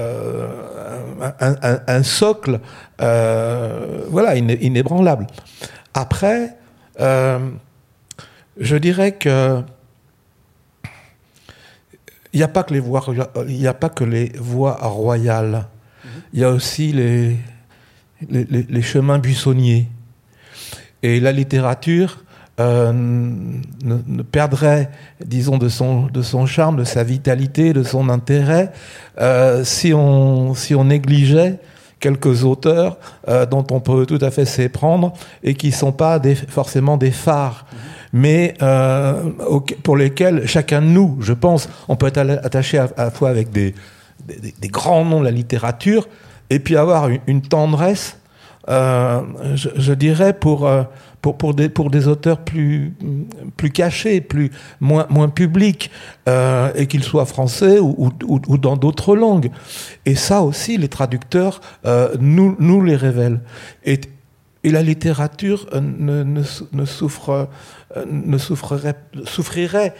un socle, voilà, inébranlable. Après, je dirais que il n'y a pas que les voies royales. Il y a aussi les chemins buissonniers. Et la littérature ne perdrait, disons, de son charme, de sa vitalité, de son intérêt, si on négligeait quelques auteurs dont on peut tout à fait s'éprendre et qui ne sont pas forcément des phares. Mais pour lesquels chacun de nous, je pense, on peut être attaché à la fois avec des grands noms de la littérature et puis avoir une tendresse, je dirais, pour des auteurs plus cachés, moins publics, et qu'ils soient français ou dans d'autres langues. Et ça aussi, les traducteurs nous les révèlent. Et la littérature souffrirait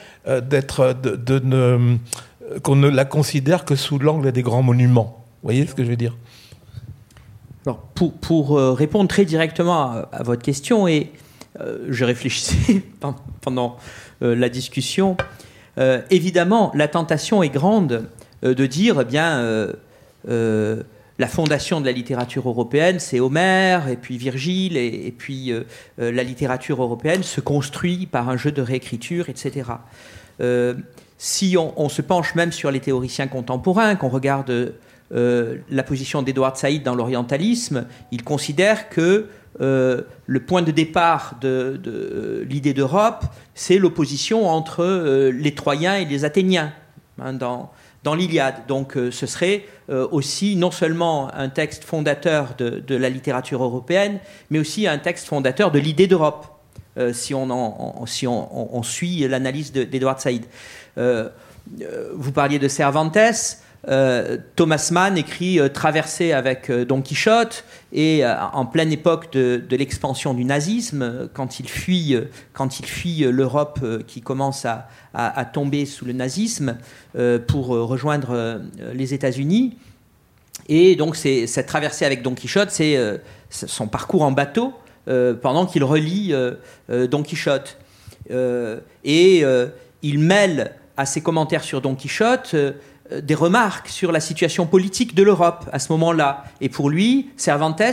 qu'on ne la considère que sous l'angle des grands monuments. Vous voyez ce que je veux dire?
Alors, pour répondre très directement à votre question, et je réfléchissais pendant la discussion, évidemment, la tentation est grande de dire, eh bien, la fondation de la littérature européenne, c'est Homère, et puis Virgile, et puis la littérature européenne se construit par un jeu de réécriture, etc. Si on se penche même sur les théoriciens contemporains, qu'on regarde la position d'Edward Said dans l'orientalisme, il considère que le point de départ de l'idée d'Europe, c'est l'opposition entre les Troyens et les Athéniens, hein, dans l'Iliade. Donc ce serait aussi non seulement un texte fondateur de la littérature européenne, mais aussi un texte fondateur de l'idée d'Europe, si on suit l'analyse d'Edward Said. Vous parliez de Cervantes. Thomas Mann écrit Traversée avec Don Quichotte, et en pleine époque de l'expansion du nazisme, quand il fuit l'Europe qui commence à tomber sous le nazisme pour rejoindre les États-Unis. Et donc cette traversée avec Don Quichotte, c'est son parcours en bateau pendant qu'il relit Don Quichotte. Et il mêle à ses commentaires sur Don Quichotte des remarques sur la situation politique de l'Europe à ce moment-là. Et pour lui, Cervantes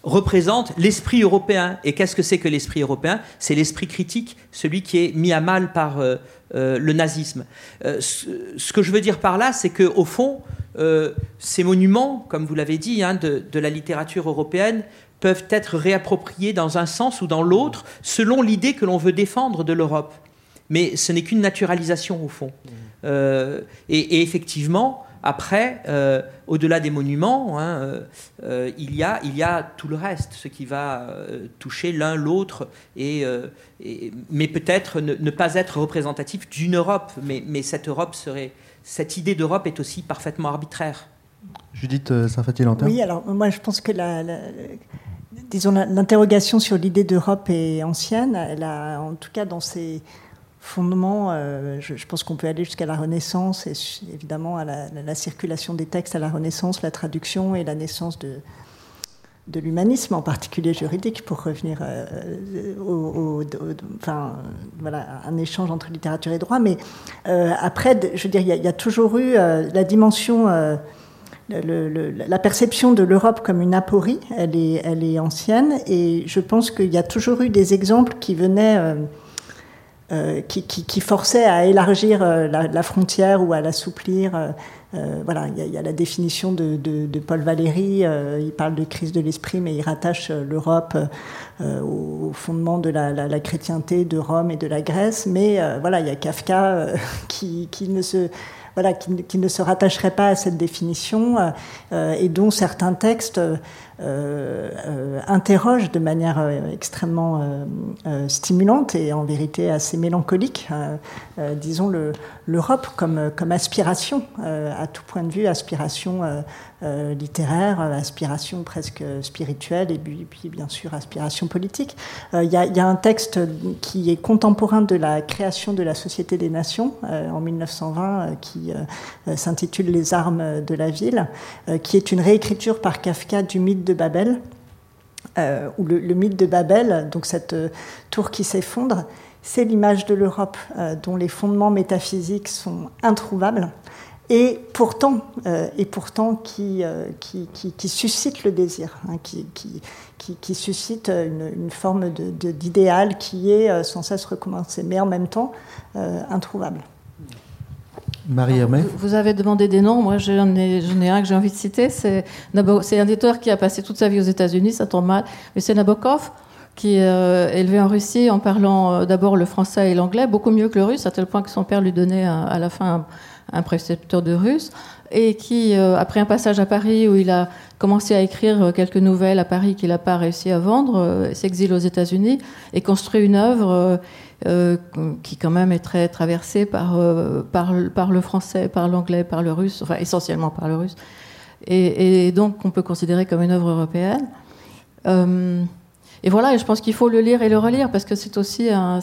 représente l'esprit européen. Et qu'est-ce que c'est que l'esprit européen ? C'est l'esprit critique, celui qui est mis à mal par le nazisme. Ce que je veux dire par là, c'est qu'au fond, ces monuments, comme vous l'avez dit, de la littérature européenne, peuvent être réappropriés dans un sens ou dans l'autre, selon l'idée que l'on veut défendre de l'Europe. Mais ce n'est qu'une naturalisation, au fond. Et effectivement, après, au-delà des monuments, il y a tout le reste, ce qui va toucher l'un l'autre, mais peut-être ne pas être représentatif d'une Europe. Mais cette idée d'Europe est aussi parfaitement arbitraire.
Judith Sarfati-Lantin.
Oui, alors moi je pense que disons, l'interrogation sur l'idée d'Europe est ancienne. Elle a, en tout cas dans ses fondements, je pense qu'on peut aller jusqu'à la Renaissance et évidemment à la circulation des textes à la Renaissance, la traduction et la naissance de l'humanisme, en particulier juridique, pour revenir voilà, un échange entre littérature et droit. Mais après, je veux dire, il y a toujours eu la dimension, la perception de l'Europe comme une aporie, elle est ancienne, et je pense qu'il y a toujours eu des exemples qui venaient... qui forçait à élargir la frontière ou à l'assouplir. Voilà, il y a la définition de Paul Valéry, il parle de crise de l'esprit, mais il rattache l'Europe au fondement de la chrétienté de Rome et de la Grèce. Mais voilà, il y a Kafka qui ne se rattacherait pas à cette définition et dont certains textes interrogent de manière extrêmement stimulante et en vérité assez mélancolique, disons, l'Europe comme aspiration, à tout point de vue, aspiration littéraire, aspiration presque spirituelle et puis bien sûr aspiration politique. Il y a un texte qui est contemporain de la création de la Société des Nations en 1920 qui s'intitule Les armes de la ville, qui est une réécriture par Kafka du mythe de Babel, où le mythe de Babel, donc cette tour qui s'effondre, c'est l'image de l'Europe dont les fondements métaphysiques sont introuvables et pourtant qui suscite le désir, qui suscite une forme d'idéal qui est sans cesse recommencé, mais en même temps introuvable.
Marie-Hermé.
Vous avez demandé des noms, moi j'en ai un que j'ai envie de citer, c'est un auteur qui a passé toute sa vie aux États-Unis, ça tombe mal, mais c'est Nabokov, qui est élevé en Russie en parlant d'abord le français et l'anglais, beaucoup mieux que le russe, à tel point que son père lui donnait à la fin un précepteur de russe, et qui, après un passage à Paris où il a commencé à écrire quelques nouvelles à Paris qu'il n'a pas réussi à vendre, s'exile aux États-Unis et construit une œuvre qui quand même est très traversée par le français, par l'anglais, par le russe, enfin essentiellement par le russe, et donc on peut considérer comme une œuvre européenne. Et voilà, et je pense qu'il faut le lire et le relire parce que c'est aussi un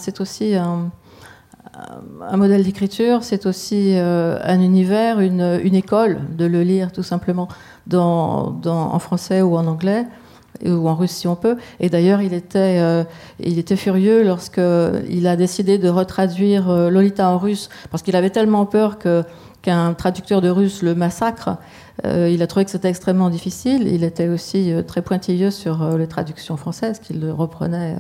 modèle d'écriture, c'est aussi un univers, une école de le lire tout simplement en français ou en anglais ou en russe si on peut. Et d'ailleurs, il était furieux lorsqu'il a décidé de retraduire Lolita en russe parce qu'il avait tellement peur qu'un traducteur de russe le massacre. Il a trouvé que c'était extrêmement difficile. Il était aussi très pointilleux sur les traductions françaises qu'il le reprenait.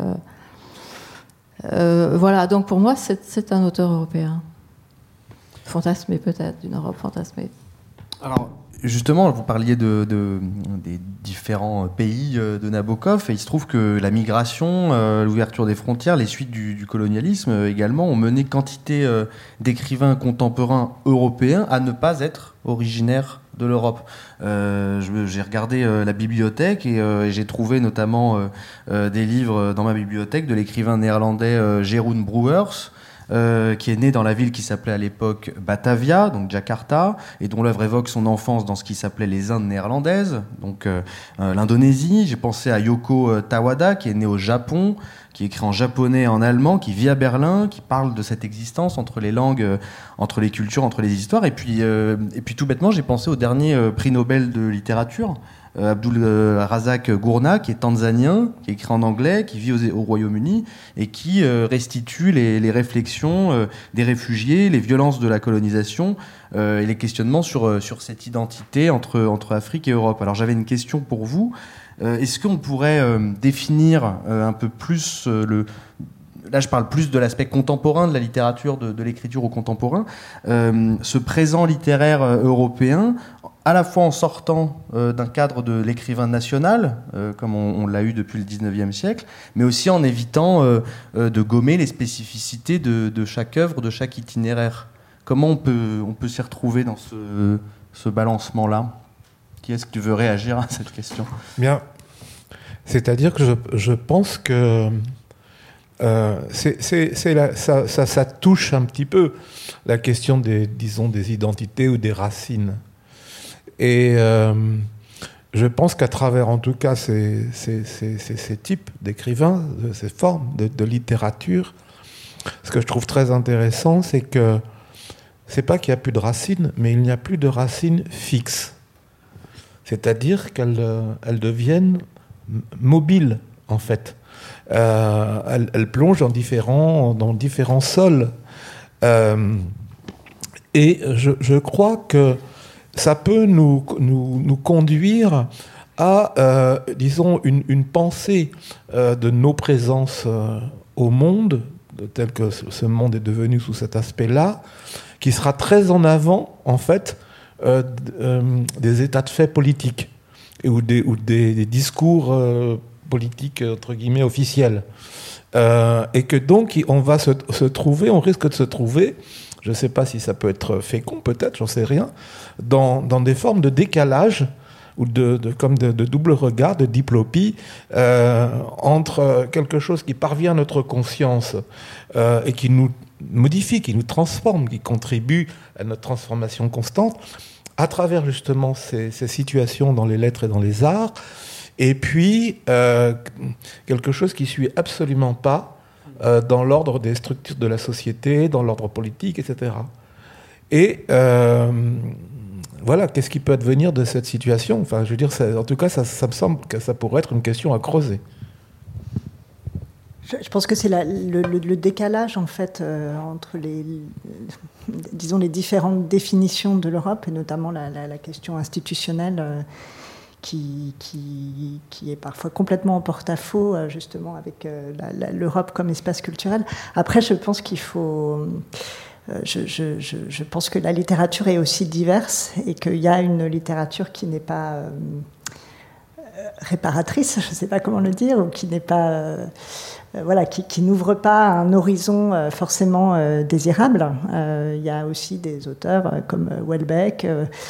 Voilà, donc pour moi, c'est un auteur européen. Fantasmé peut-être, d'une Europe fantasmée.
Alors, justement, vous parliez des différents pays de Nabokov, et il se trouve que la migration, l'ouverture des frontières, les suites du colonialisme également, ont mené quantité d'écrivains contemporains européens à ne pas être originaires de l'Europe. J'ai regardé la bibliothèque et j'ai trouvé notamment des livres dans ma bibliothèque de l'écrivain néerlandais Jeroen Brouwers, qui est né dans la ville qui s'appelait à l'époque Batavia, donc Jakarta, et dont l'œuvre évoque son enfance dans ce qui s'appelait les Indes néerlandaises, donc l'Indonésie. J'ai pensé à Yoko Tawada, qui est né au Japon, qui écrit en japonais et en allemand, qui vit à Berlin, qui parle de cette existence entre les langues, entre les cultures, entre les histoires. Et puis tout bêtement, j'ai pensé au dernier prix Nobel de littérature, Abdul Razak Gurna, qui est tanzanien, qui écrit en anglais, qui vit au Royaume-Uni et qui restitue les réflexions des réfugiés, les violences de la colonisation et les questionnements sur cette identité entre Afrique et Europe. Alors j'avais une question pour vous. Est-ce qu'on pourrait définir un peu plus là je parle plus de l'aspect contemporain de la littérature, de l'écriture au contemporain, ce présent littéraire européen, à la fois en sortant d'un cadre de l'écrivain national, comme on l'a eu depuis le 19e siècle, mais aussi en évitant de gommer les spécificités de chaque œuvre, de chaque itinéraire. Comment on peut s'y retrouver dans ce balancement-là ? Qui est-ce qui veut réagir à cette question ?
Bien, c'est-à-dire que je pense que ça touche un petit peu la question des identités ou des racines. Et je pense qu'à travers, en tout cas, ces types d'écrivains, ces formes de littérature, ce que je trouve très intéressant, c'est que c'est pas qu'il n'y a plus de racines, mais il n'y a plus de racines fixes. C'est-à-dire qu'elles deviennent mobiles, en fait. Elle plonge dans différents sols. Et je crois que ça peut nous conduire à, disons, une pensée de nos présences au monde, tel que ce monde est devenu sous cet aspect-là, qui sera très en avant, en fait, des états de fait politiques ou des discours politique entre guillemets officielle, et que donc on va on risque de se trouver, je ne sais pas si ça peut être fécond, peut-être, j'en sais rien, dans des formes de décalage ou de double regard, de diplopie, entre quelque chose qui parvient à notre conscience et qui nous modifie, qui nous transforme, qui contribue à notre transformation constante, à travers justement ces situations dans les lettres et dans les arts. Et puis, quelque chose qui ne suit absolument pas dans l'ordre des structures de la société, dans l'ordre politique, etc. Et voilà, qu'est-ce qui peut advenir de cette situation ? Enfin, je veux dire, en tout cas, ça me semble que ça pourrait être une question à creuser.
Je pense que c'est le décalage, en fait, entre disons, les différentes définitions de l'Europe, et notamment la question institutionnelle, qui est parfois complètement en porte-à-faux, justement, avec l'Europe comme espace culturel. Après, je pense qu'il faut... Je pense que la littérature est aussi diverse, et qu'il y a une littérature qui n'est pas réparatrice, je ne sais pas comment le dire, ou qui n'est pas... voilà, qui n'ouvre pas un horizon forcément désirable. Il y a aussi des auteurs comme Houellebecq,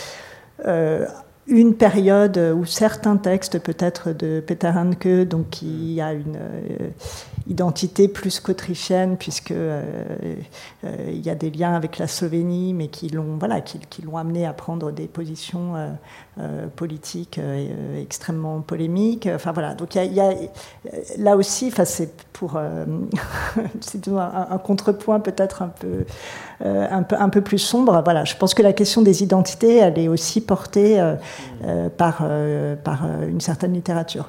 une période où certains textes, peut-être de Peter Handke, donc qui a une identité plus qu'autrichienne, puisque il y a des liens avec la Slovénie, mais qui l'ont amené à prendre des positions politiques extrêmement polémiques. Enfin voilà, donc il y a là aussi, c'est pour c'est un contrepoint peut-être un peu plus sombre. Voilà, je pense que la question des identités, elle est aussi portée par une certaine littérature.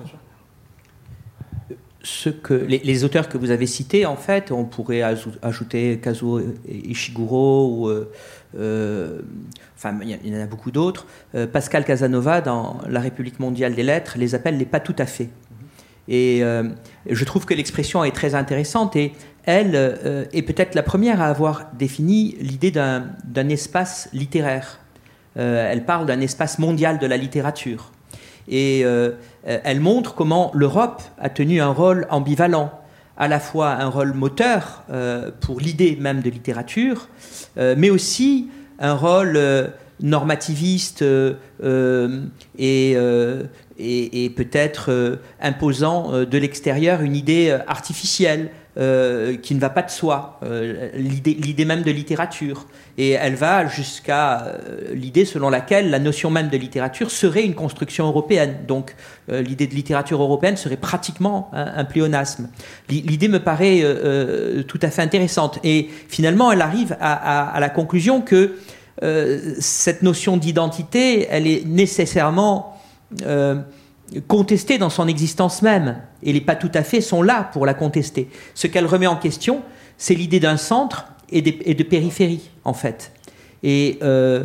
Les auteurs que vous avez cités, en fait, on pourrait ajouter Kazuo Ishiguro, enfin, il y en a beaucoup d'autres. Pascal Casanova, dans La République mondiale des lettres, les appelle les pas tout à fait. Et je trouve que l'expression est très intéressante, et elle est peut-être la première à avoir défini l'idée d'un espace littéraire. Elle parle d'un espace mondial de la littérature. Et elle montre comment l'Europe a tenu un rôle ambivalent, à la fois un rôle moteur pour l'idée même de littérature, mais aussi un rôle normativiste et peut-être imposant de l'extérieur une idée artificielle qui ne va pas de soi, l'idée même de littérature. Et elle va jusqu'à l'idée selon laquelle la notion même de littérature serait une construction européenne. Donc l'idée de littérature européenne serait pratiquement un pléonasme. L'idée me paraît tout à fait intéressante. Et finalement, elle arrive à la conclusion que cette notion d'identité, elle est nécessairement contestée dans son existence même, et les pas tout à fait sont là pour la contester. Ce qu'elle remet en question, c'est l'idée d'un centre et de périphérie, en fait. Et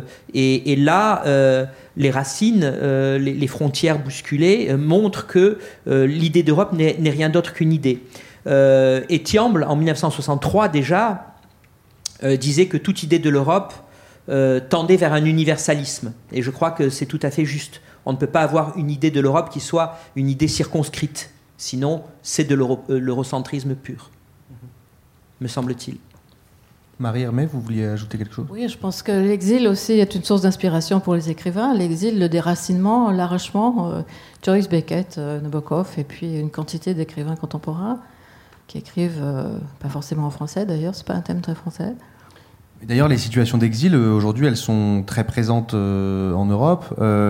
là, les racines, les frontières bousculées montrent que l'idée d'Europe n'est rien d'autre qu'une idée. Et Thiamble, en 1963 déjà, disait que toute idée de l'Europe tendait vers un universalisme. Et je crois que c'est tout à fait juste. On ne peut pas avoir une idée de l'Europe qui soit une idée circonscrite. Sinon, c'est de l'eurocentrisme pur, me semble-t-il.
Marie-Hermé, vous vouliez ajouter quelque chose ?
Oui, je pense que l'exil aussi est une source d'inspiration pour les écrivains. L'exil, le déracinement, l'arrachement. Joyce, Beckett, Nabokov, et puis une quantité d'écrivains contemporains qui écrivent, pas forcément en français d'ailleurs, c'est pas un thème très français.
D'ailleurs, les situations d'exil, aujourd'hui, elles sont très présentes en Europe.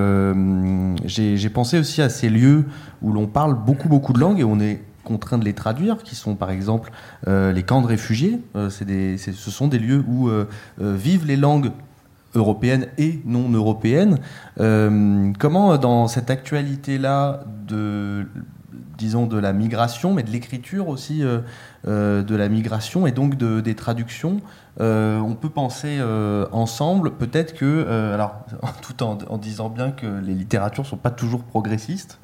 J'ai pensé aussi à ces lieux où l'on parle beaucoup de langues et on est contraint de les traduire, qui sont par exemple les camps de réfugiés. Ce sont des lieux où vivent les langues européennes et non européennes. Comment, dans cette actualité-là de la migration, mais de l'écriture aussi de la migration et donc des traductions, on peut penser ensemble, peut-être que, alors tout en disant bien que les littératures ne sont pas toujours progressistes,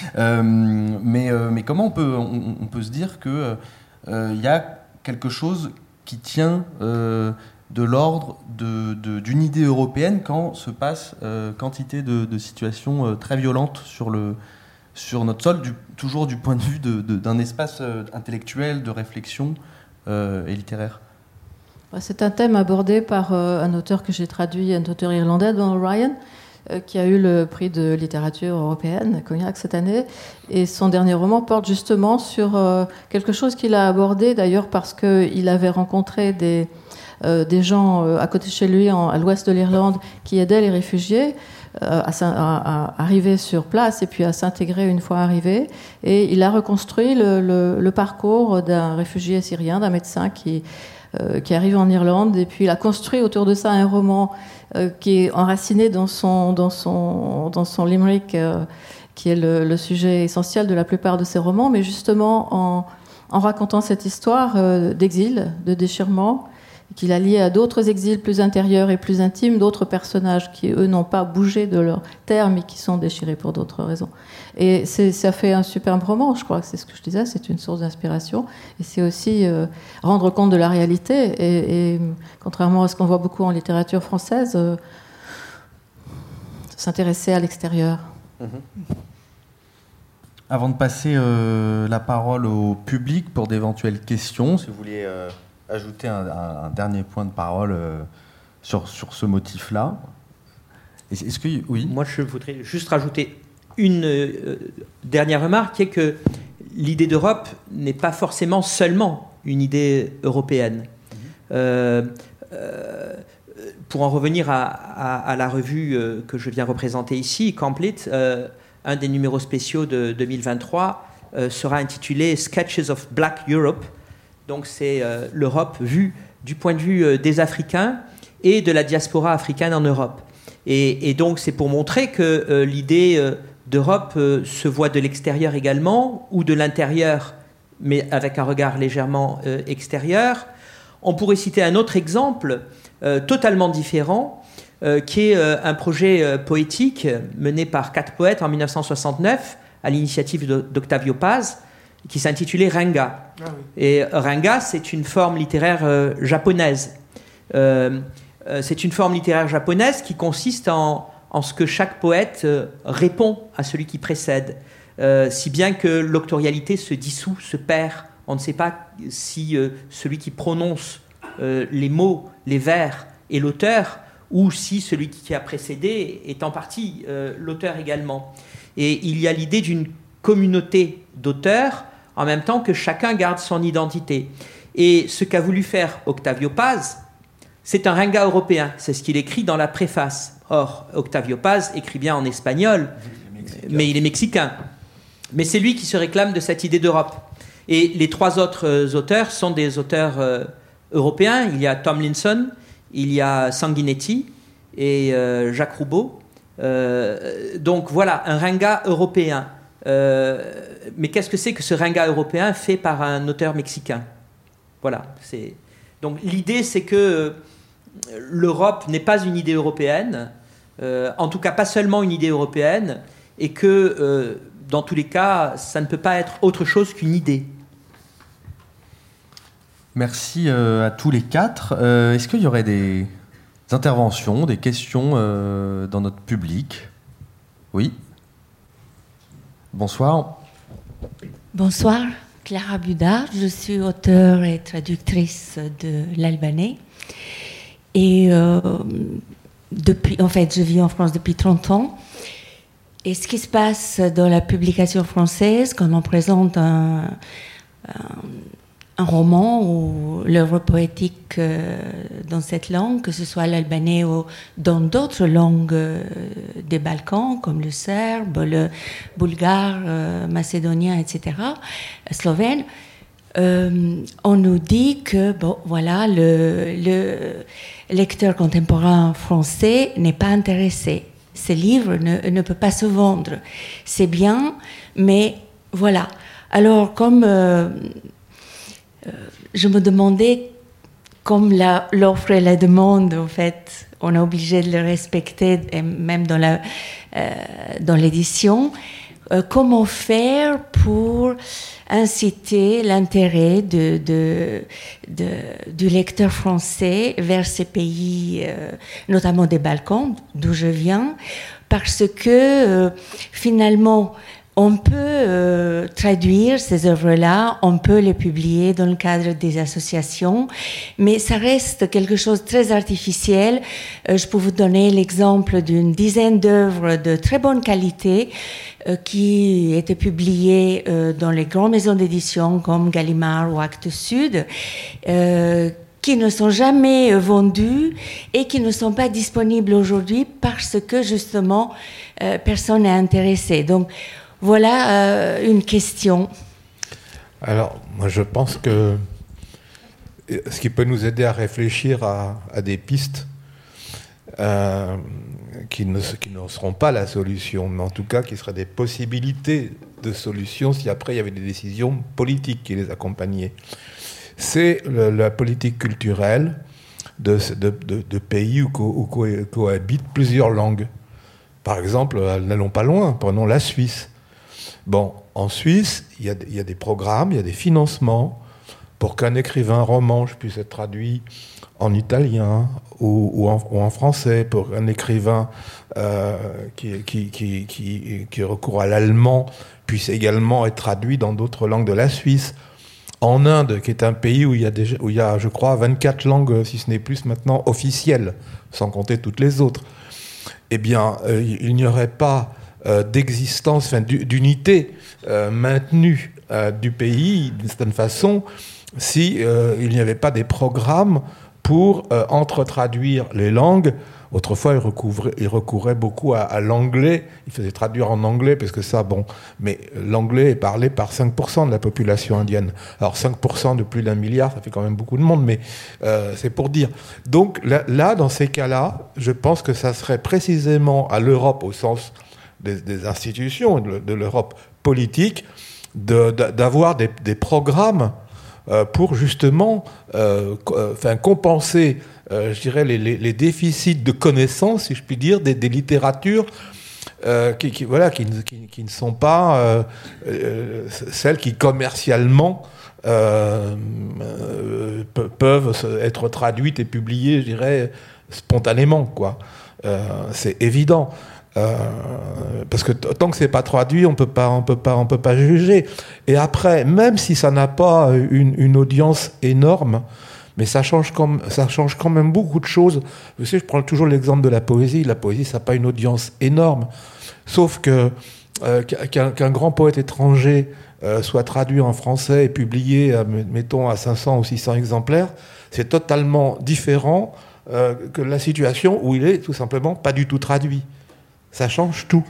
mais comment on peut se dire que y a quelque chose qui tient de l'ordre d'une idée européenne quand se passe quantité de situations très violentes sur notre sol, toujours du point de vue d'un espace intellectuel, de réflexion et littéraire.
C'est un thème abordé par un auteur que j'ai traduit, un auteur irlandais, Donald Ryan, qui a eu le prix de littérature européenne, Cognac, cette année. Et son dernier roman porte justement sur quelque chose qu'il a abordé, d'ailleurs parce qu'il avait rencontré des gens à côté de chez lui, à l'ouest de l'Irlande, qui aidaient les réfugiés à arriver sur place et puis à s'intégrer une fois arrivés. Et il a reconstruit le parcours d'un réfugié syrien, d'un médecin qui arrive en Irlande, et puis il a construit autour de ça un roman qui est enraciné dans son limerick, qui est le sujet essentiel de la plupart de ses romans, mais justement en racontant cette histoire d'exil, de déchirement, qu'il a lié à d'autres exils plus intérieurs et plus intimes, d'autres personnages qui, eux, n'ont pas bougé de leur terre, mais qui sont déchirés pour d'autres raisons. Et ça fait un superbe roman, je crois que c'est ce que je disais, c'est une source d'inspiration. Et c'est aussi rendre compte de la réalité. Et contrairement à ce qu'on voit beaucoup en littérature française, s'intéresser à l'extérieur.
Avant de passer la parole au public pour d'éventuelles questions, si vous voulez ajouter un dernier point de parole sur ce motif-là. Est-ce que oui ?
Moi, je voudrais juste rajouter une dernière remarque, qui est que l'idée d'Europe n'est pas forcément seulement une idée européenne. Pour en revenir à la revue que je viens représenter ici, Complete, un des numéros spéciaux de 2023 sera intitulé « Sketches of Black Europe ». Donc c'est l'Europe vue du point de vue des Africains et de la diaspora africaine en Europe. Et donc c'est pour montrer que l'idée d'Europe se voit de l'extérieur également, ou de l'intérieur, mais avec un regard légèrement extérieur. On pourrait citer un autre exemple totalement différent, qui est un projet poétique mené par 4 poètes en 1969 à l'initiative d'Octavio Paz, qui s'intitulait Renga. Ah oui. Et Renga, c'est une forme littéraire japonaise. C'est une forme littéraire japonaise qui consiste en ce que chaque poète répond à celui qui précède, si bien que l'octorialité se dissout, se perd. On ne sait pas si celui qui prononce les mots, les vers est l'auteur, ou si celui qui a précédé est en partie l'auteur également. Et il y a l'idée d'une communauté d'auteurs, en même temps que chacun garde son identité. Et ce qu'a voulu faire Octavio Paz, c'est un Renga européen. C'est ce qu'il écrit dans la préface. Or, Octavio Paz écrit bien en espagnol, mais il est mexicain. Mais c'est lui qui se réclame de cette idée d'Europe. Et les 3 autres auteurs sont des auteurs européens. Il y a Tomlinson, il y a Sanguinetti et Jacques Roubaud. Donc voilà, un Ringa européen. Mais qu'est-ce que c'est que ce Ringa européen fait par un auteur mexicain? Voilà. Donc l'idée, c'est que l'Europe n'est pas une idée européenne, en tout cas pas seulement une idée européenne, et que dans tous les cas, ça ne peut pas être autre chose qu'une idée.
Merci à tous les quatre. Est-ce qu'il y aurait des interventions, des questions dans notre public? Oui. Bonsoir.
Bonsoir, Clara Budard. Je suis auteure et traductrice de l'albanais. Et je vis en France depuis 30 ans. Et ce qui se passe dans la publication française, quand on présente un roman ou l'œuvre poétique dans cette langue, que ce soit l'albanais ou dans d'autres langues des Balkans, comme le serbe, le bulgare, macédonien, etc., slovène, on nous dit que le lecteur contemporain français n'est pas intéressé. Ce livre ne peut pas se vendre. C'est bien, mais voilà. Alors, comme je me demandais, comme l'offre et la demande, en fait, on est obligé de le respecter, et même dans l'édition, comment faire pour inciter l'intérêt du lecteur français vers ces pays, notamment des Balkans, d'où je viens, parce que finalement, on peut traduire ces œuvres-là, on peut les publier dans le cadre des associations, mais ça reste quelque chose de très artificiel. Je peux vous donner l'exemple d'une dizaine d'œuvres de très bonne qualité qui étaient publiées dans les grandes maisons d'édition comme Gallimard ou Actes Sud, qui ne sont jamais vendues et qui ne sont pas disponibles aujourd'hui parce que justement personne n'est intéressé. Donc voilà une question. Alors, moi je pense que ce qui peut nous aider à réfléchir à des pistes qui ne seront pas la solution, mais en tout cas qui seraient des possibilités de solutions si après il y avait des décisions politiques qui les accompagnaient. C'est la politique culturelle de pays où cohabitent plusieurs langues. Par exemple, n'allons pas loin, prenons la Suisse. Bon, en Suisse, il y a des programmes, il y a des financements pour qu'un écrivain romanche puisse être traduit en italien ou en français, pour un écrivain qui recourt à l'allemand puisse également être traduit dans d'autres langues de la Suisse. En Inde, qui est un pays où il y a, je crois, 24 langues, si ce n'est plus maintenant, officielles, sans compter toutes les autres, eh bien, il n'y aurait pas d'existence, d'unité maintenue du pays, d'une certaine façon, si il n'y avait pas des programmes pour entre-traduire les langues. Autrefois, il recourait beaucoup à l'anglais. Il faisait traduire en anglais, parce que ça, bon... Mais l'anglais est parlé par 5% de la population indienne. Alors 5% de plus d'1 milliard, ça fait quand même beaucoup de monde, mais c'est pour dire. Donc là, dans ces cas-là, je pense que ça serait précisément à l'Europe, au sens des institutions, de l'Europe politique, d'avoir des programmes pour justement compenser, je dirais, les déficits de connaissances, si je puis dire, des littératures qui ne sont pas celles qui commercialement peuvent être traduites et publiées, je dirais, spontanément, quoi. C'est évident. Parce que tant que c'est pas traduit, on peut pas juger. Et après, même si ça n'a pas une audience énorme, mais ça change quand même beaucoup de choses. Vous savez, je prends toujours l'exemple de la poésie. La poésie, ça n'a pas une audience énorme, sauf qu'un grand poète étranger soit traduit en français et publié, mettons, à 500 ou 600 exemplaires, c'est totalement différent que la situation où il est tout simplement pas du tout traduit. Ça change tout.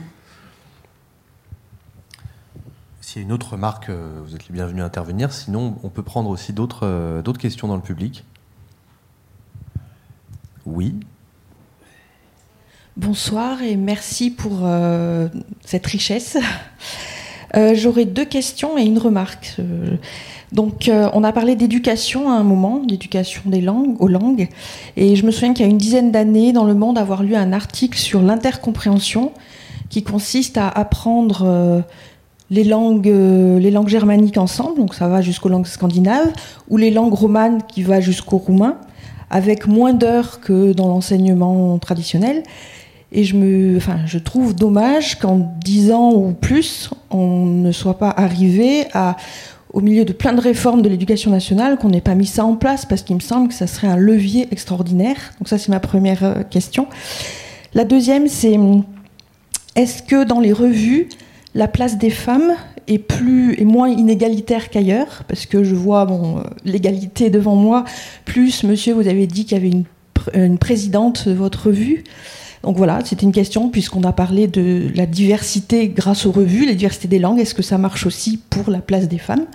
S'il y a une autre remarque, vous êtes les bienvenus à intervenir. Sinon, on peut prendre aussi d'autres questions dans le public. Oui.
Bonsoir et merci pour cette richesse. J'aurais 2 questions et une remarque. Donc, on a parlé d'éducation à un moment, d'éducation aux langues. Et je me souviens qu'il y a une dizaine d'années, dans Le Monde, avoir lu un article sur l'intercompréhension qui consiste à apprendre les langues germaniques ensemble, donc ça va jusqu'aux langues scandinaves, ou les langues romanes qui va jusqu'au roumain, avec moins d'heures que dans l'enseignement traditionnel. Et je trouve dommage qu'en 10 ans ou plus, on ne soit pas arrivé au milieu de plein de réformes de l'éducation nationale, qu'on n'ait pas mis ça en place, parce qu'il me semble que ça serait un levier extraordinaire. Donc ça, c'est ma première question. La deuxième, c'est est-ce que dans les revues, la place des femmes est moins inégalitaire qu'ailleurs? Parce que je vois l'égalité devant moi, plus, monsieur, vous avez dit qu'il y avait une présidente de votre revue. Donc voilà, c'était une question, puisqu'on a parlé de la diversité grâce aux revues, la diversité des langues. Est-ce que ça marche aussi pour la place des femmes?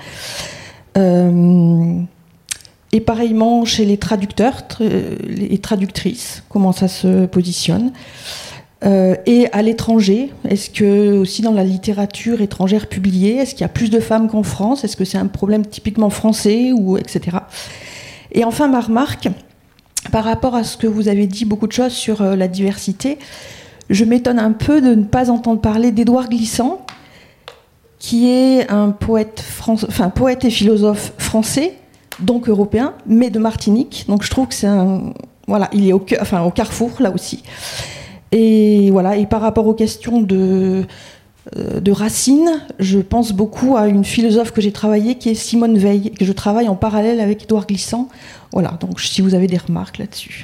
Et pareillement chez les traducteurs et traductrices, comment ça se positionne? Et à l'étranger, est-ce que aussi dans la littérature étrangère publiée, est-ce qu'il y a plus de femmes qu'en France? Est-ce que c'est un problème typiquement français, etc. Et enfin, ma remarque, par rapport à ce que vous avez dit, beaucoup de choses sur la diversité, je m'étonne un peu de ne pas entendre parler d'Édouard Glissant, qui est un poète et philosophe français, donc européen, mais de Martinique. Donc je trouve que il est au carrefour, là aussi. Et voilà, et par rapport aux questions de racines, je pense beaucoup à une philosophe que j'ai travaillée, qui est Simone Veil, et que je travaille en parallèle avec Édouard Glissant. Voilà, donc si vous avez des remarques là-dessus.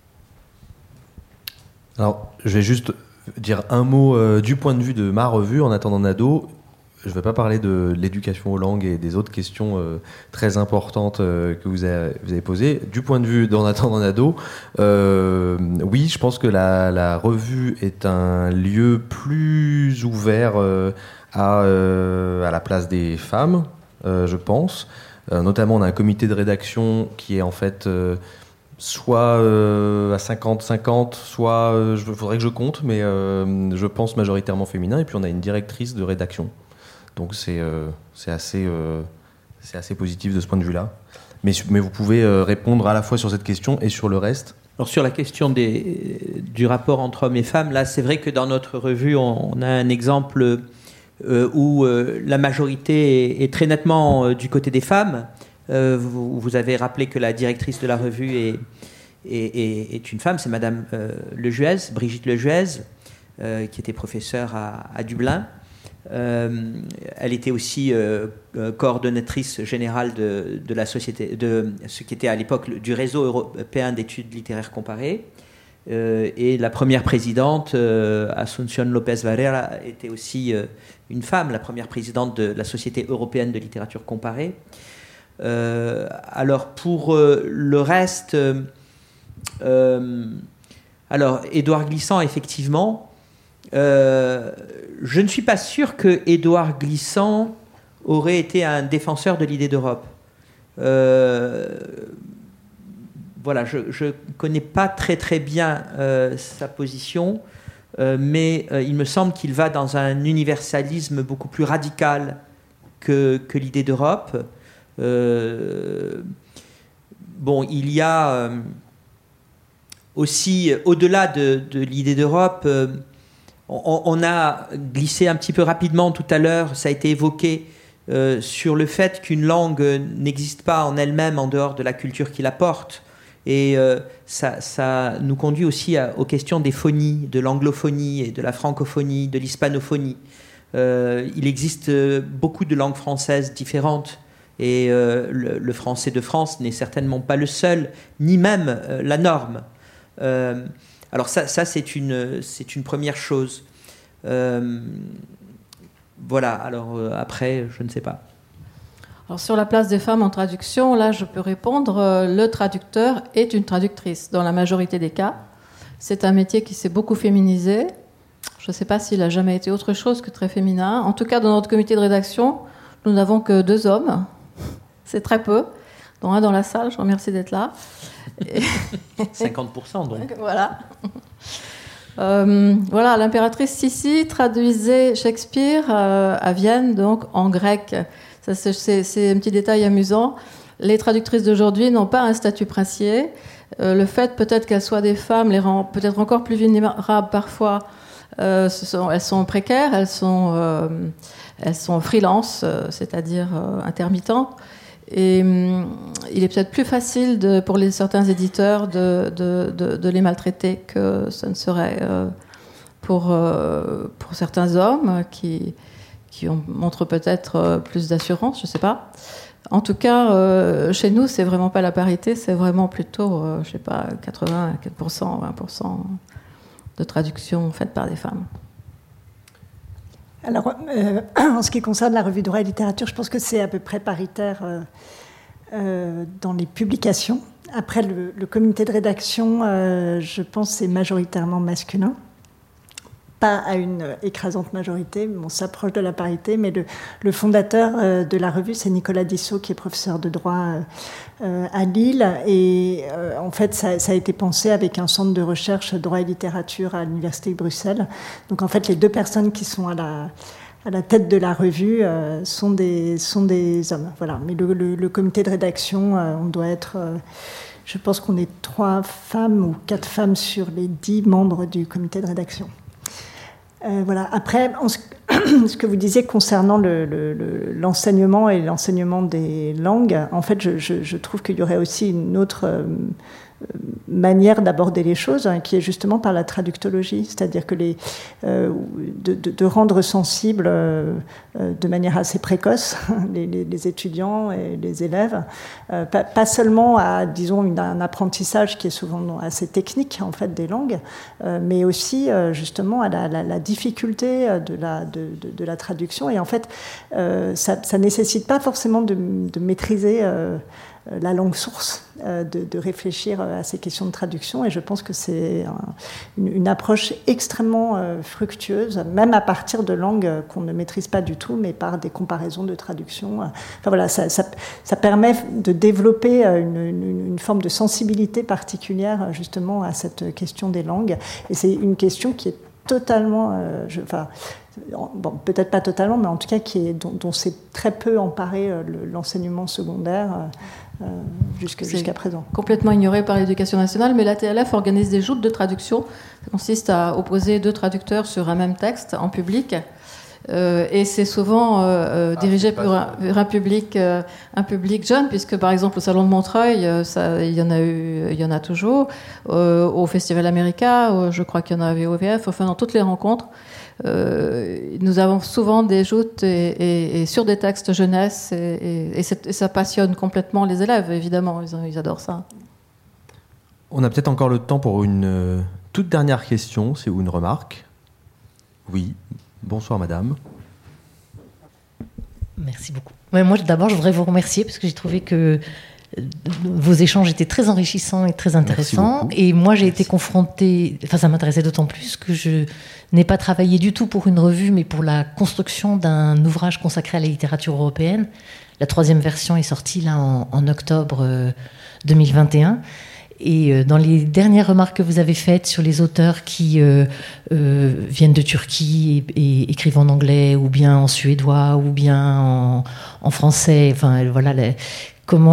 Alors, je vais juste dire un mot du point de vue de ma revue, En attendant Nado. Je ne vais pas parler de l'éducation aux langues et des autres questions très importantes que vous avez posées. Du point de vue d'En attendant Nado, oui, je pense que la revue est un lieu plus ouvert à la place des femmes, je pense. Notamment, on a un comité de rédaction qui est en fait soit à 50-50, soit, il faudrait que je compte, mais je pense majoritairement féminin. Et puis on a une directrice de rédaction. Donc c'est assez positif de ce point de vue-là. Mais vous pouvez répondre à la fois sur cette question et sur le reste.
Alors sur la question du rapport entre hommes et femmes, là c'est vrai que dans notre revue, on a un exemple où la majorité est très nettement du côté des femmes. Vous avez rappelé que la directrice de la revue est une femme, c'est Madame Lejuez, Brigitte Lejuez, qui était professeure à Dublin. Elle était aussi coordonnatrice générale de la société, de ce qui était à l'époque du réseau européen d'études littéraires comparées. Et la première présidente, Asunción López Varela, était aussi une femme, la première présidente de la Société européenne de littérature comparée. Alors pour le reste, alors Édouard Glissant, effectivement, je ne suis pas sûr que Édouard Glissant aurait été un défenseur de l'idée d'Europe. Voilà, je ne connais pas très bien sa position, mais il me semble qu'il va dans un universalisme beaucoup plus radical que l'idée d'Europe. Bon, il y a aussi, au-delà de l'idée d'Europe, on a glissé un petit peu rapidement tout à l'heure, ça a été évoqué, sur le fait qu'une langue n'existe pas en elle-même en dehors de la culture qui la porte. Et ça nous conduit aussi aux questions des phonies, de l'anglophonie et de la francophonie, de l'hispanophonie. Il existe beaucoup de langues françaises différentes et le français de France n'est certainement pas le seul, ni même la norme. Alors ça c'est une première chose. Voilà, alors après, je ne sais pas.
Alors sur la place des femmes en traduction, là je peux répondre, le traducteur est une traductrice dans la majorité des cas. C'est un métier qui s'est beaucoup féminisé. Je ne sais pas s'il n'a jamais été autre chose que très féminin. En tout cas, dans notre comité de rédaction, nous n'avons que 2 hommes. C'est très peu. Dont un dans la salle, je vous remercie d'être là.
50% donc.
Voilà. Voilà, l'impératrice Sissi traduisait Shakespeare à Vienne, donc en grec. Ça, c'est un petit détail amusant. Les traductrices d'aujourd'hui n'ont pas un statut princier. Le fait peut-être qu'elles soient des femmes les rend peut-être encore plus vulnérables parfois. Elles sont précaires, elles sont freelance, c'est-à-dire intermittentes. Et il est peut-être plus facile pour certains éditeurs de les maltraiter que ce ne serait pour certains hommes qui montrent peut-être plus d'assurance, je ne sais pas. En tout cas, chez nous, c'est vraiment pas la parité, c'est vraiment plutôt, 80%, 20% de traductions faites par des femmes.
Alors, en ce qui concerne la revue Droit et Littérature, je pense que c'est à peu près paritaire dans les publications. Après, le comité de rédaction, je pense, c'est majoritairement masculin. Pas à une écrasante majorité, on s'approche de la parité, mais le fondateur de la revue, c'est Nicolas Dissot, qui est professeur de droit à Lille. Et en fait, ça a été pensé avec un centre de recherche droit et littérature à l'Université de Bruxelles. Donc en fait, les deux personnes qui sont à la tête de la revue sont des hommes. Voilà. Mais le comité de rédaction, on doit être... je pense qu'on est 3 femmes ou 4 femmes sur les 10 membres du comité de rédaction. Voilà. Après, ce que vous disiez concernant l'enseignement et l'enseignement des langues, en fait, je trouve qu'il y aurait aussi une autre manière d'aborder les choses, qui est justement par la traductologie, c'est-à-dire que de rendre sensible de manière assez précoce les étudiants et les élèves, pas seulement à, disons, un apprentissage qui est souvent assez technique en fait des langues, mais aussi justement à la difficulté de la traduction. Et en fait, ça nécessite pas forcément de maîtriser la langue source, de réfléchir à ces questions de traduction, et je pense que c'est une approche extrêmement fructueuse, même à partir de langues qu'on ne maîtrise pas du tout, mais par des comparaisons de traduction. Enfin voilà, ça permet de développer une forme de sensibilité particulière justement à cette question des langues, et c'est une question qui est totalement, bon, peut-être pas totalement, mais en tout cas dont s'est très peu emparé l'enseignement secondaire jusqu'à présent.
Complètement ignoré par l'éducation nationale, mais la TLF organise des joutes de traduction. Ça consiste à opposer 2 traducteurs sur un même texte en public. Et c'est souvent dirigé pour un public jeune, puisque par exemple au Salon de Montreuil, il y en a toujours, au Festival America, je crois qu'il y en a à VOVF, enfin dans toutes les rencontres. Nous avons souvent des joutes et sur des textes jeunesse, et ça passionne complètement les élèves, évidemment, ils adorent ça.
On a peut-être encore le temps pour une toute dernière question, ou une remarque. Oui, bonsoir madame.
Merci beaucoup. Ouais, moi d'abord je voudrais vous remercier parce que j'ai trouvé que vos échanges étaient très enrichissants et très intéressants. Et moi, j'ai été confrontée... Enfin, ça m'intéressait d'autant plus que je n'ai pas travaillé du tout pour une revue, mais pour la construction d'un ouvrage consacré à la littérature européenne. La 3e version est sortie là en octobre 2021. Et dans les dernières remarques que vous avez faites sur les auteurs qui viennent de Turquie et écrivent en anglais, ou bien en suédois, ou bien en français, enfin voilà... Comment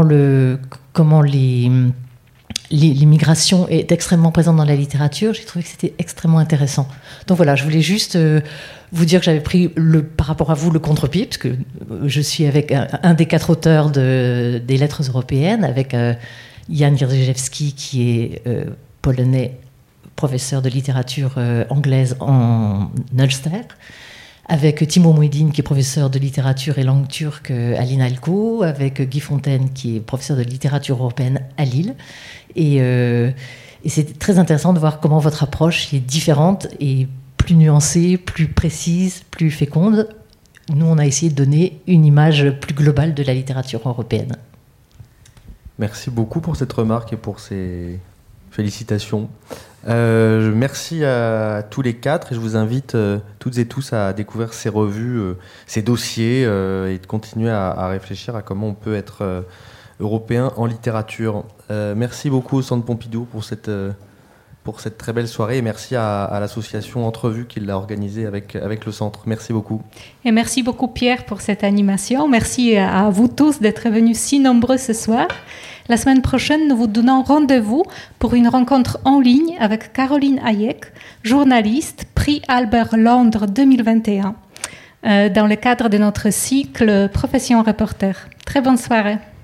l'immigration est extrêmement présente dans la littérature, j'ai trouvé que c'était extrêmement intéressant. Donc voilà, je voulais juste vous dire que j'avais pris, par rapport à vous, le contre-pied, parce que je suis avec un des 4 auteurs des lettres européennes, avec Jan Gierzejewski, qui est polonais, professeur de littérature anglaise en Ulster, avec Timo Muedin, qui est professeur de littérature et langue turque à l'INALCO, avec Guy Fontaine, qui est professeur de littérature européenne à Lille. Et c'est très intéressant de voir comment votre approche est différente et plus nuancée, plus précise, plus féconde. Nous, on a essayé de donner une image plus globale de la littérature européenne.
Merci beaucoup pour cette remarque et pour ces félicitations. Merci à tous les 4 et je vous invite toutes et tous à découvrir ces revues, ces dossiers et de continuer à réfléchir à comment on peut être européen en littérature. Merci beaucoup au Centre Pompidou pour cette pour cette très belle soirée et merci à l'association Entrevue qui l'a organisée avec le centre. Merci beaucoup.
Et merci beaucoup Pierre pour cette animation. Merci à vous tous d'être venus si nombreux ce soir. La semaine prochaine, nous vous donnons rendez-vous pour une rencontre en ligne avec Caroline Hayek, journaliste, prix Albert Londres 2021, dans le cadre de notre cycle Profession Reporter. Très bonne soirée.